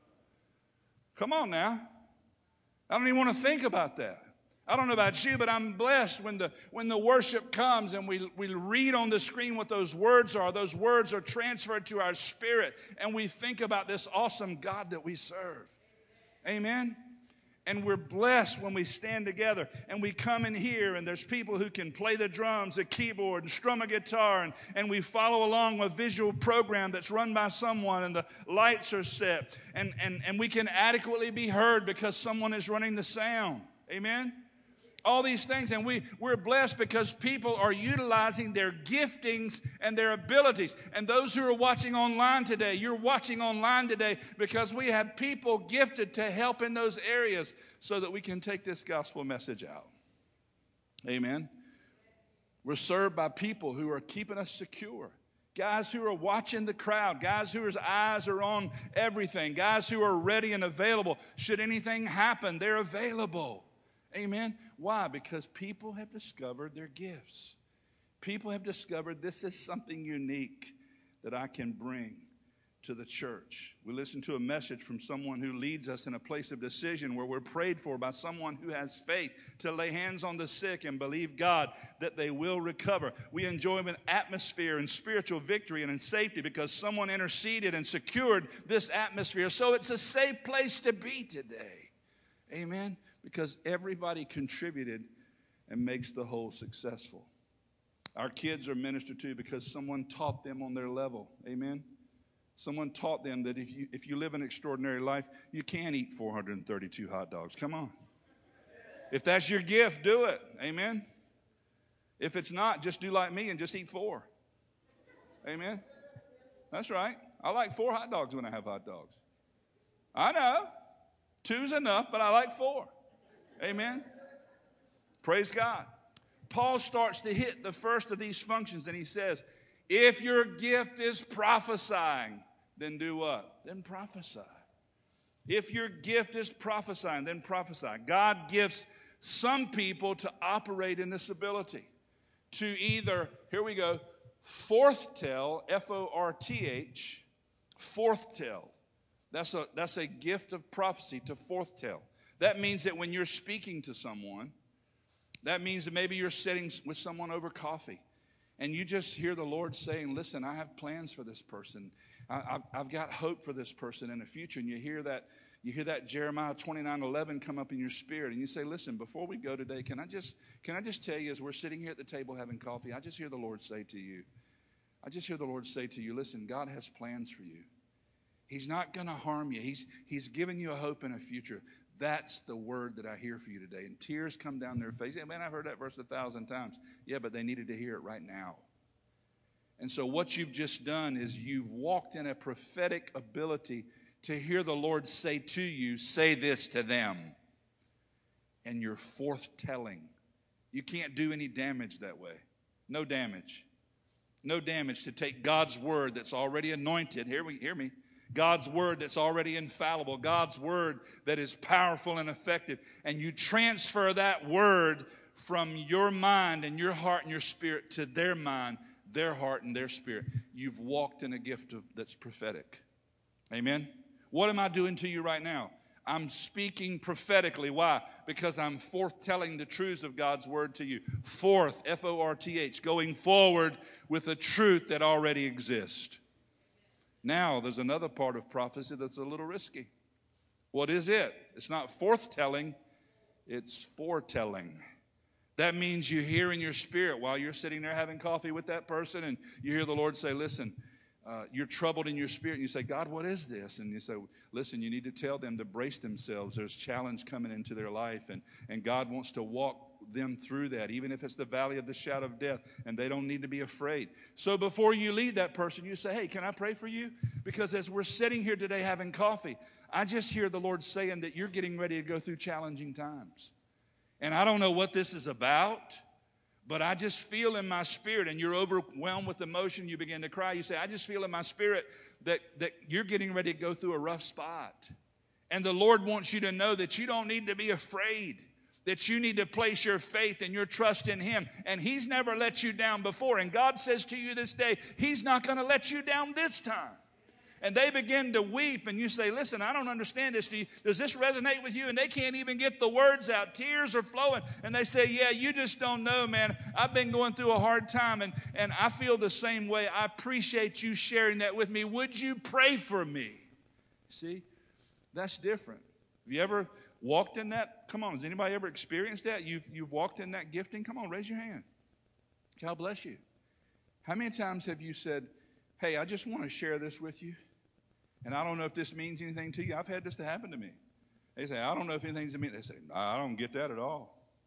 Come on now. I don't even want to think about that. I don't know about you, but I'm blessed when the when the worship comes and we, we read on the screen what those words are. Those words are transferred to our spirit, and we think about this awesome God that we serve. Amen? And we're blessed when we stand together and we come in here and there's people who can play the drums, the keyboard, and strum a guitar, and, and we follow along a visual program that's run by someone and the lights are set, and, and, and we can adequately be heard because someone is running the sound. Amen? all these things. And we, we're blessed because people are utilizing their giftings and their abilities. And those who are watching online today, you're watching online today because we have people gifted to help in those areas so that we can take this gospel message out. Amen. We're served by people who are keeping us secure. Guys who are watching the crowd, guys whose eyes are on everything, guys who are ready and available. Should anything happen, they're available. Amen. Why? Because people have discovered their gifts. People have discovered this is something unique that I can bring to the church. We listened to a message from someone who leads us in a place of decision where we're prayed for by someone who has faith to lay hands on the sick and believe God that they will recover. We enjoy an atmosphere and spiritual victory and in safety because someone interceded and secured this atmosphere. So it's a safe place to be today. Amen. Because everybody contributed and makes the whole successful. Our kids are ministered to because someone taught them on their level. Amen. Someone taught them that if you if you live an extraordinary life, you can eat four hundred thirty-two hot dogs. Come on. If that's your gift, do it. Amen. If it's not, just do like me and just eat four. Amen. That's right. I like four hot dogs when I have hot dogs. I know. Two's enough, but I like four. Amen. Praise God. Paul starts to hit the first of these functions, and he says, if your gift is prophesying, then do what? Then prophesy. If your gift is prophesying, then prophesy. God gives some people to operate in this ability. To either, here we go, forthtell, F O R T H, forthtell. That's a, that's a gift of prophecy, to forthtell. That means that when you're speaking to someone, that means that maybe you're sitting with someone over coffee, and you just hear the Lord saying, listen, I have plans for this person. I, I've, I've got hope for this person in the future. And you hear that you hear that Jeremiah twenty-nine eleven come up in your spirit. And you say, listen, before we go today, can I just can I just tell you, as we're sitting here at the table having coffee, I just hear the Lord say to you, I just hear the Lord say to you, listen, God has plans for you. He's not going to harm you. He's, he's giving you a hope and a future. That's the word that I hear for you today. And tears come down their face. Yeah, man, I've heard that verse a thousand times. Yeah, but they needed to hear it right now. And so what you've just done is you've walked in a prophetic ability to hear the Lord say to you, say this to them. And you're forthtelling. You can't do any damage that way. No damage. No damage to take God's word that's already anointed. Hear me, hear me. God's word that's already infallible, God's word that is powerful and effective, and you transfer that word from your mind and your heart and your spirit to their mind, their heart and their spirit. You've walked in a gift of, that's prophetic. Amen? What am I doing to you right now? I'm speaking prophetically. Why? Because I'm forthtelling the truths of God's word to you. Forth, F O R T H, going forward with a truth that already exists. Now, there's another part of prophecy that's a little risky. What is it? It's not forthtelling, it's foretelling. That means you hear in your spirit while you're sitting there having coffee with that person, and you hear the Lord say, listen, uh, you're troubled in your spirit, and you say, God, what is this? And you say, listen, you need to tell them to brace themselves. There's challenge coming into their life, and, and God wants to walk them through that, even if it's the valley of the shadow of death, and they don't need to be afraid. So before you lead that person, you say, hey, can I pray for you? Because as we're sitting here today having coffee, I just hear the Lord saying that you're getting ready to go through challenging times. And I don't know what this is about, but I just feel in my spirit, and you're overwhelmed with emotion, you begin to cry. You say, I just feel in my spirit that, that you're getting ready to go through a rough spot. And the Lord wants you to know that you don't need to be afraid, that you need to place your faith and your trust in Him. And He's never let you down before. And God says to you this day, He's not going to let you down this time. And they begin to weep, and you say, listen, I don't understand this. Do you, does this resonate with you? And they can't even get the words out. Tears are flowing. And they say, yeah, you just don't know, man. I've been going through a hard time, and, and I feel the same way. I appreciate you sharing that with me. Would you pray for me? See, that's different. Have you ever walked in that? Come on, has anybody ever experienced that? You've, you've walked in that gifting? Come on, raise your hand. God bless you. How many times have you said, hey, I just want to share this with you, and I don't know if this means anything to you? I've had this to happen to me. They say, I don't know if anything's to me. They say, I don't get that at all.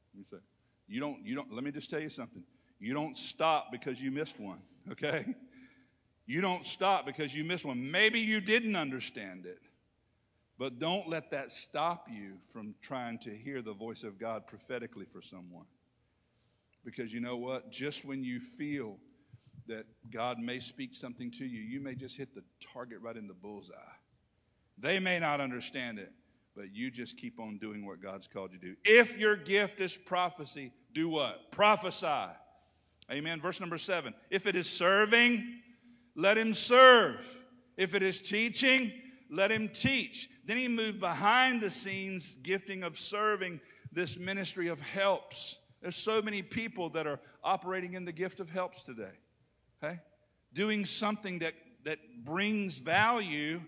You say, you don't, you don't, let me just tell you something. You don't stop because you missed one, okay? You don't stop because you missed one. Maybe you didn't understand it, but don't let that stop you from trying to hear the voice of God prophetically for someone. Because you know what? Just when you feel that God may speak something to you, you may just hit the target right in the bullseye. They may not understand it, but you just keep on doing what God's called you to do. If your gift is prophecy, do what? Prophesy. Amen. Verse number seven. If it is serving, let him serve. If it is teaching, let him teach. Then he moved behind the scenes, gifting of serving, this ministry of helps. There's so many people that are operating in the gift of helps today. Okay? Doing something that, that brings value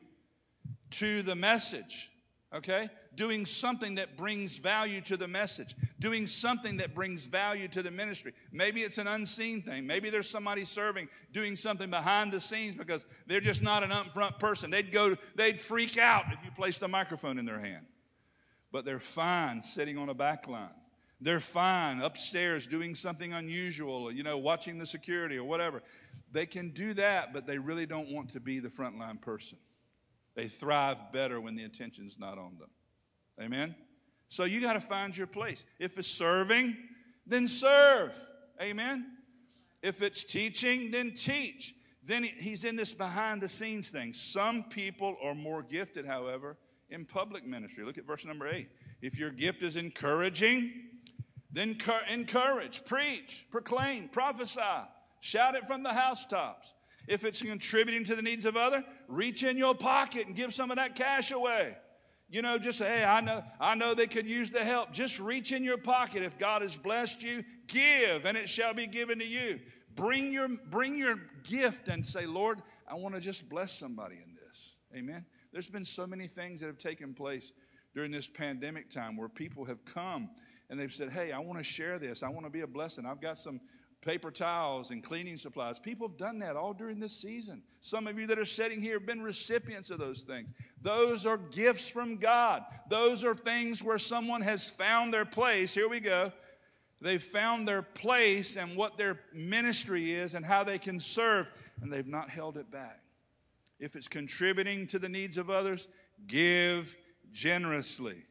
to the message. Okay? Doing something that brings value to the message. Doing something that brings value to the ministry. Maybe it's an unseen thing. Maybe there's somebody serving, doing something behind the scenes because they're just not an upfront person. They'd go, they'd freak out if you placed a microphone in their hand. But they're fine sitting on a back line. They're fine upstairs doing something unusual, you know, watching the security or whatever. They can do that, but they really don't want to be the frontline person. They thrive better when the attention's not on them. Amen? So you got to find your place. If it's serving, then serve. Amen? If it's teaching, then teach. Then he's in this behind the scenes thing. Some people are more gifted, however, in public ministry. Look at verse number eight. If your gift is encouraging, then encourage, preach, proclaim, prophesy, shout it from the housetops. If it's contributing to the needs of others, reach in your pocket and give some of that cash away. You know, just say, hey, I know, I know they could use the help. Just reach in your pocket. If God has blessed you, give, and it shall be given to you. Bring your, bring your gift and say, Lord, I want to just bless somebody in this. Amen. There's been so many things that have taken place during this pandemic time where people have come and they've said, hey, I want to share this. I want to be a blessing. I've got some paper towels and cleaning supplies. People have done that all during this season. Some of you that are sitting here have been recipients of those things. Those are gifts from God. Those are things where someone has found their place. Here we go. They've found their place and what their ministry is and how they can serve, and they've not held it back. If it's contributing to the needs of others, give generously.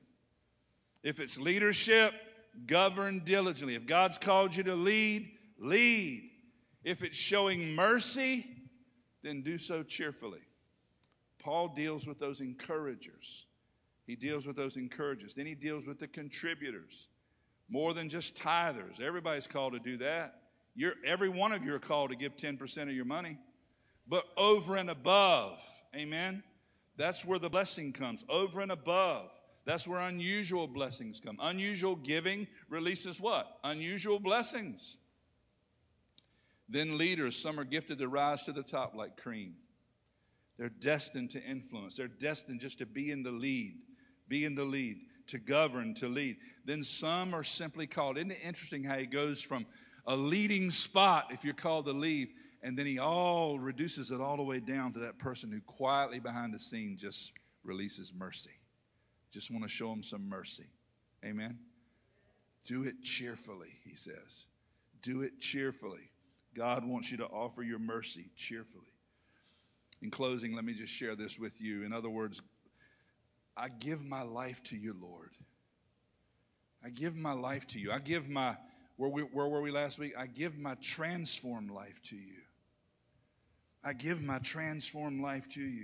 If it's leadership, govern diligently. If God's called you to lead, lead. If it's showing mercy, then do so cheerfully. Paul deals with those encouragers. He deals with those encouragers. Then he deals with the contributors. More than just tithers. Everybody's called to do that. You're, every one of you are called to give ten percent of your money. But over and above, amen, that's where the blessing comes. Over and above. That's where unusual blessings come. Unusual giving releases what? Unusual blessings. Then leaders, some are gifted to rise to the top like cream. They're destined to influence. They're destined just to be in the lead. Be in the lead. To govern, to lead. Then some are simply called. Isn't it interesting how he goes from a leading spot, if you're called to lead, and then he all reduces it all the way down to that person who quietly behind the scene just releases mercy. Just want to show them some mercy. Amen? Do it cheerfully, he says. Do it cheerfully. God wants you to offer your mercy cheerfully. In closing, let me just share this with you. In other words, I give my life to you, Lord. I give my life to you. I give my, where, we, where were we last week? I give my transformed life to you. I give my transformed life to you.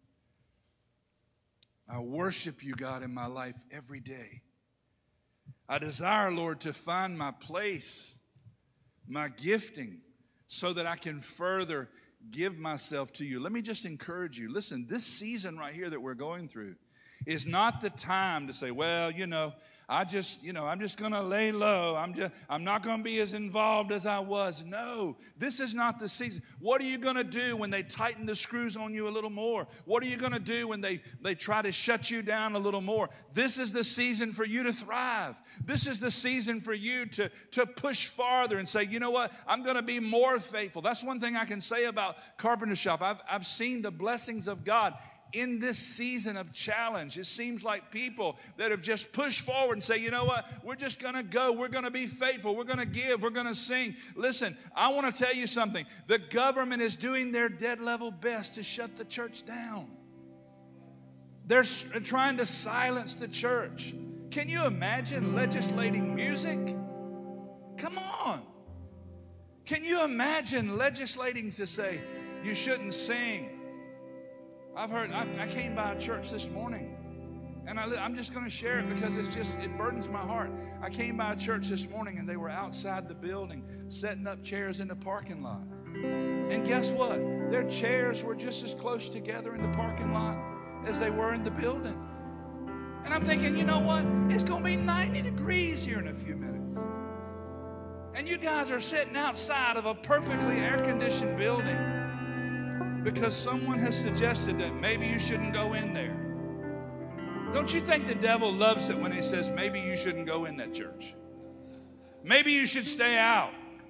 I worship you, God, in my life every day. I desire, Lord, to find my place, my gifting, so that I can further give myself to you. Let me just encourage you. Listen, this season right here that we're going through is not the time to say, well, you know, I just, you know, I'm just going to lay low. I'm just, I'm not going to be as involved as I was. No, this is not the season. What are you going to do when they tighten the screws on you a little more? What are you going to do when they, they try to shut you down a little more? This is the season for you to thrive. This is the season for you to, to push farther and say, you know what? I'm going to be more faithful. That's one thing I can say about Carpenter Shop. I've, I've seen the blessings of God in this season of challenge, it seems like people that have just pushed forward and say, you know what, we're just going to go. We're going to be faithful. We're going to give. We're going to sing. Listen, I want to tell you something. The government is doing their dead level best to shut the church down. They're trying to silence the church. Can you imagine legislating music? Come on. Can you imagine legislating to say you shouldn't sing? I've heard, I, I came by a church this morning, and I, I'm just going to share it because it's just, it burdens my heart. I came by a church this morning, and they were outside the building setting up chairs in the parking lot. And guess what? Their chairs were just as close together in the parking lot as they were in the building. And I'm thinking, you know what? It's going to be ninety degrees here in a few minutes. And you guys are sitting outside of a perfectly air-conditioned building because someone has suggested that maybe you shouldn't go in there. Don't you think the devil loves it when he says maybe you shouldn't go in that church? Maybe you should stay out.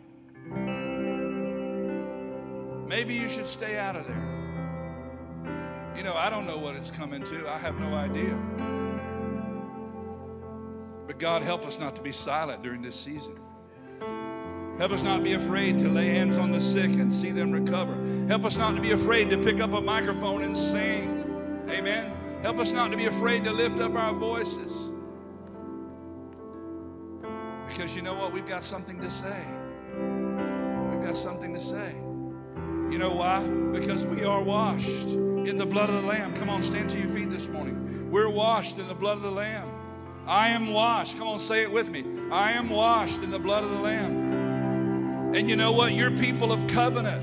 Maybe you should stay out of there. You know, I don't know what it's coming to. I have no idea. But God, help us not to be silent during this season. Help us not be afraid to lay hands on the sick and see them recover. Help us not to be afraid to pick up a microphone and sing. Amen. Help us not to be afraid to lift up our voices. Because you know what? We've got something to say. We've got something to say. You know why? Because we are washed in the blood of the Lamb. Come on, stand to your feet this morning. We're washed in the blood of the Lamb. I am washed. Come on, say it with me. I am washed in the blood of the Lamb. And you know what? You're people of covenant.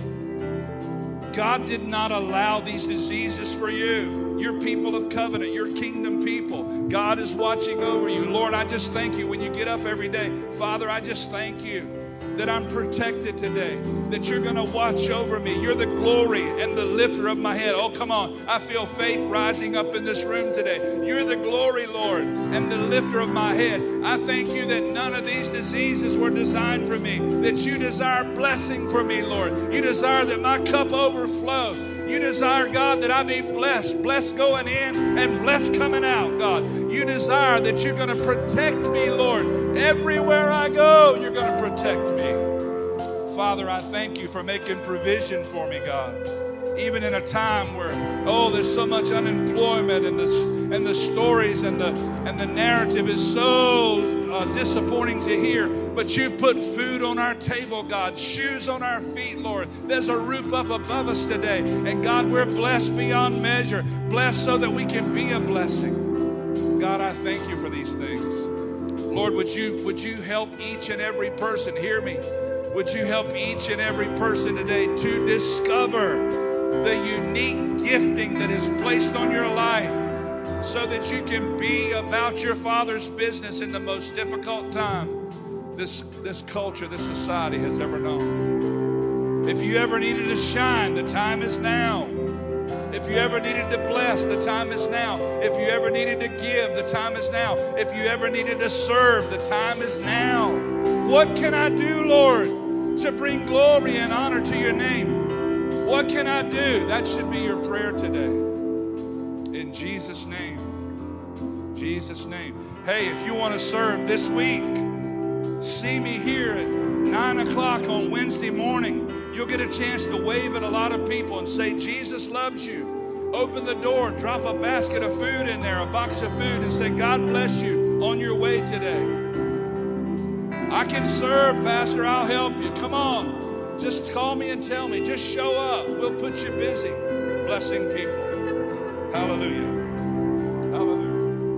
God did not allow these diseases for you. You're people of covenant. You're kingdom people. God is watching over you. Lord, I just thank you when you get up every day. Father, I just thank you that I'm protected today, that you're going to watch over me. You're the glory and the lifter of my head. Oh, come on. I feel faith rising up in this room today. You're the glory, Lord, and the lifter of my head. I thank you that none of these diseases were designed for me, that you desire blessing for me, Lord. You desire that my cup overflow. You desire, God, that I be blessed, blessed going in and blessed coming out, God. You desire that you're going to protect me, Lord. Everywhere I go, you're going to protect me. Father, I thank you for making provision for me, God. Even in a time where, oh, there's so much unemployment and the, and the stories and the, and the narrative is so uh, disappointing to hear. But you put food on our table, God, shoes on our feet, Lord. There's a roof up above us today. And God, we're blessed beyond measure, blessed so that we can be a blessing. God, I thank you for these things. Lord, would you, would you help each and every person, hear me, would you help each and every person today to discover the unique gifting that is placed on your life so that you can be about your Father's business in the most difficult time this, this culture, this society has ever known. If you ever needed to shine, the time is now. If you ever needed to bless, the time is now. If you ever needed to give, the time is now. If you ever needed to serve, the time is now. What can I do, Lord, to bring glory and honor to your name? What can I do? That should be your prayer today. In Jesus' name. Jesus' name. Hey, if you want to serve this week, see me here at nine o'clock on Wednesday morning. You'll get a chance to wave at a lot of people and say, Jesus loves you. Open the door, drop a basket of food in there, a box of food, and say, God bless you on your way today. I can serve, Pastor. I'll help you. Come on. Just call me and tell me. Just show up. We'll put you busy blessing people. Hallelujah. Hallelujah.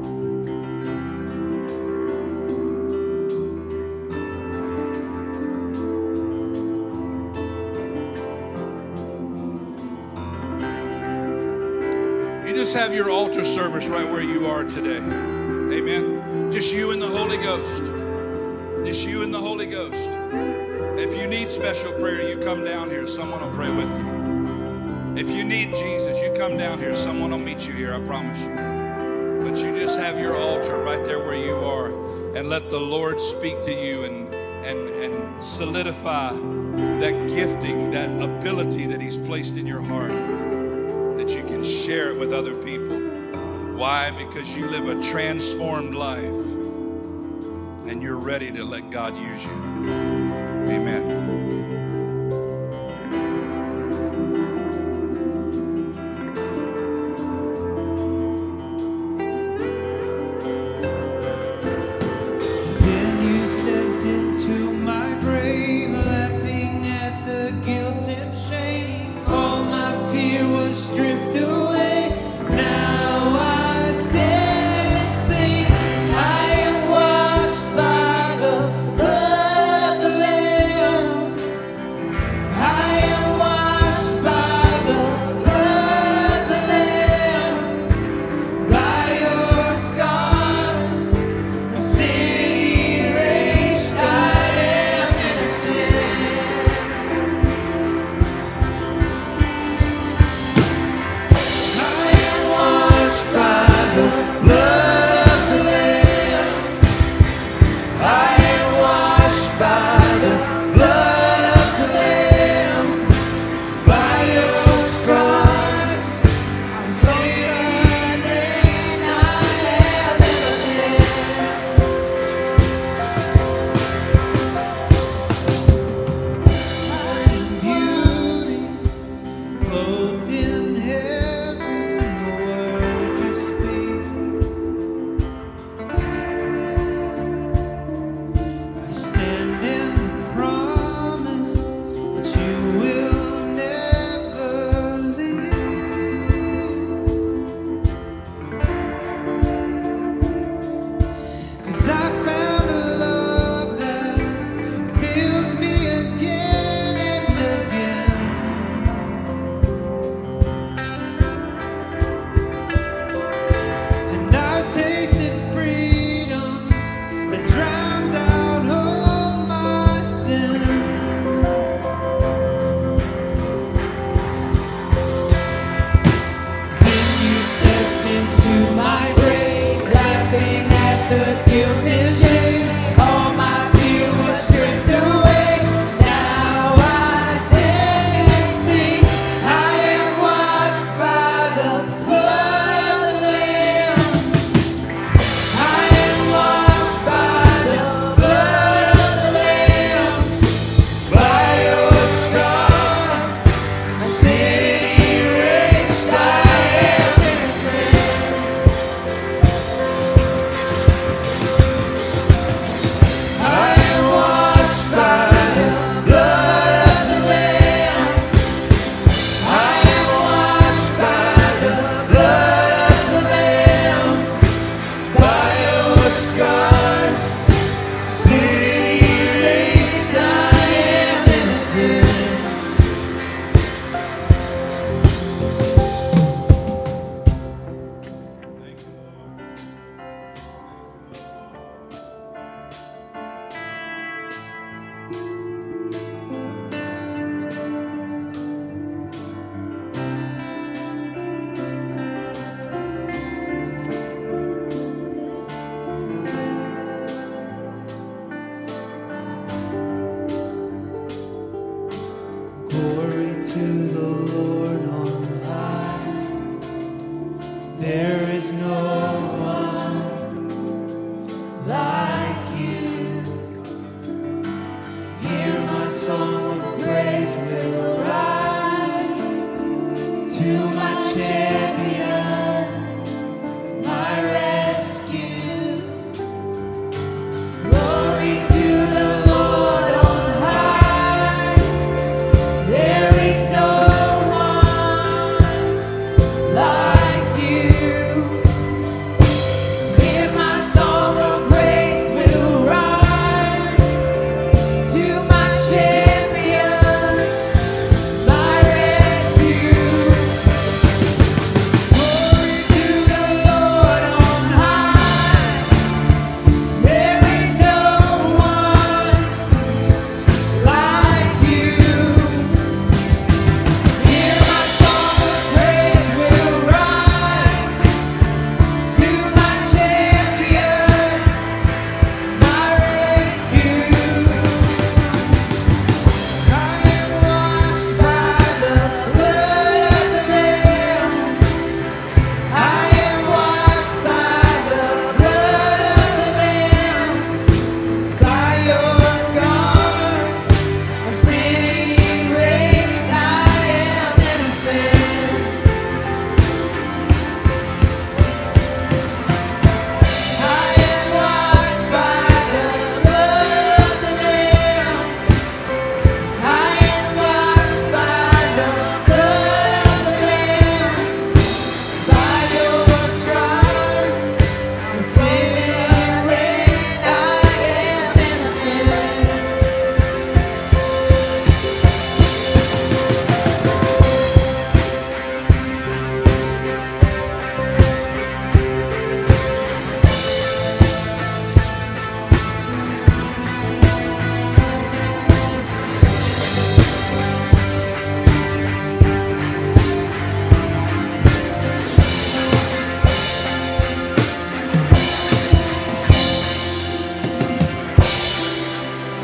Just have your altar service right where you are today. Amen. Just you and the Holy Ghost. Just you and the Holy Ghost. If you need special prayer, you come down here. Someone will pray with you. If you need Jesus, you come down here. Someone will meet you here, I promise you. But you just have your altar right there where you are and let the Lord speak to you and, and, and solidify that gifting, that ability that He's placed in your heart that you can and share it with other people. Why? Because you live a transformed life and you're ready to let God use you. Amen. Praise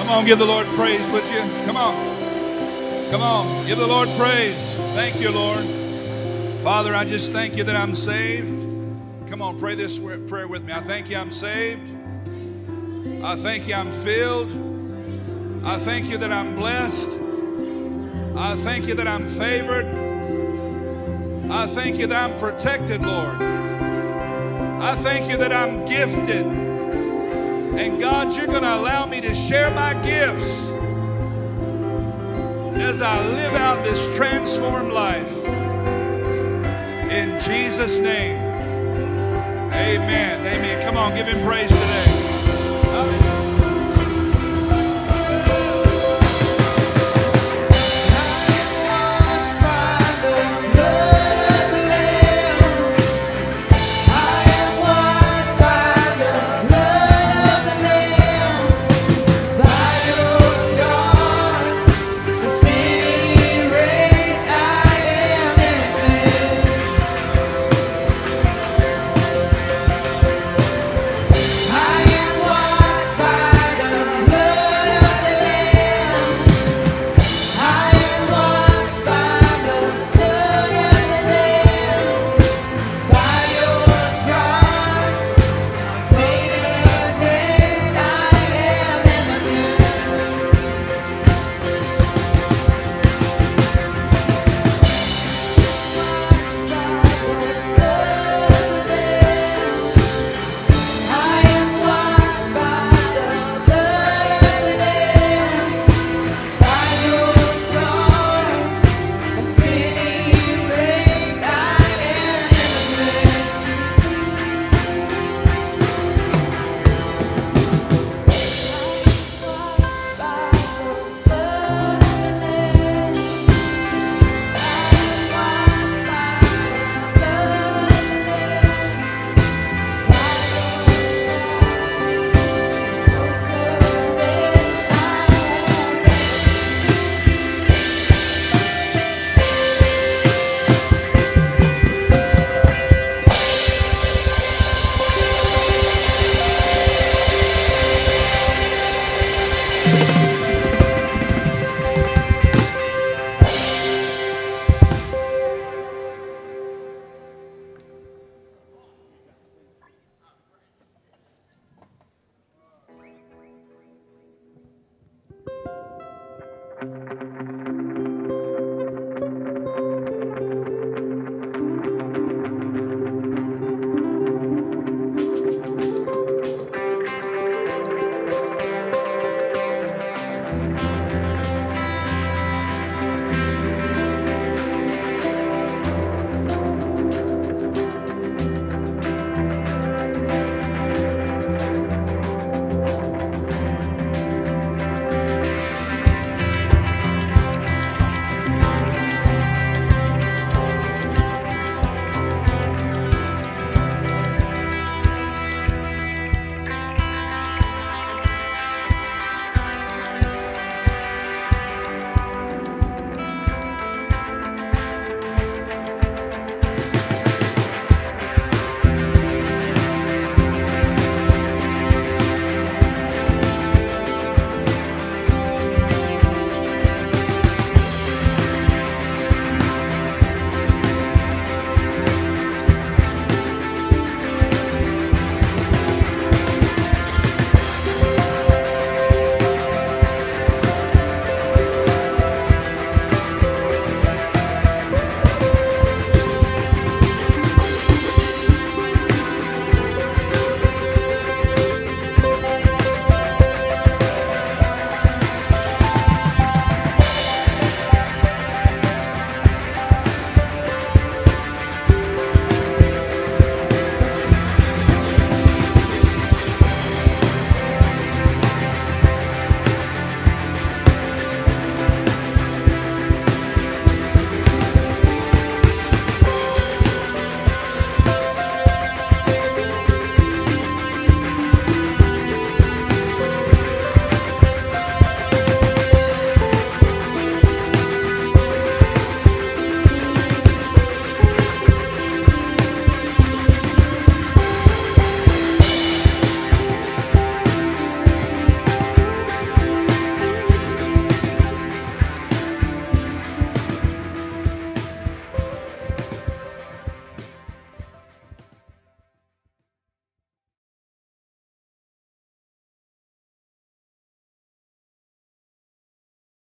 on, give the Lord praise, would you? Come on. Come on, give the Lord praise. Thank you, Lord. Father, I just thank you that I'm saved. Come on, pray this prayer with me. I thank you I'm saved. I thank you I'm filled. I thank you that I'm blessed. I thank you that I'm favored. I thank you that I'm protected, Lord. I thank you that I'm gifted. And God, you're going to allow me to share my gifts as I live out this transformed life. In Jesus' name, amen. Amen. Come on, give him praise today.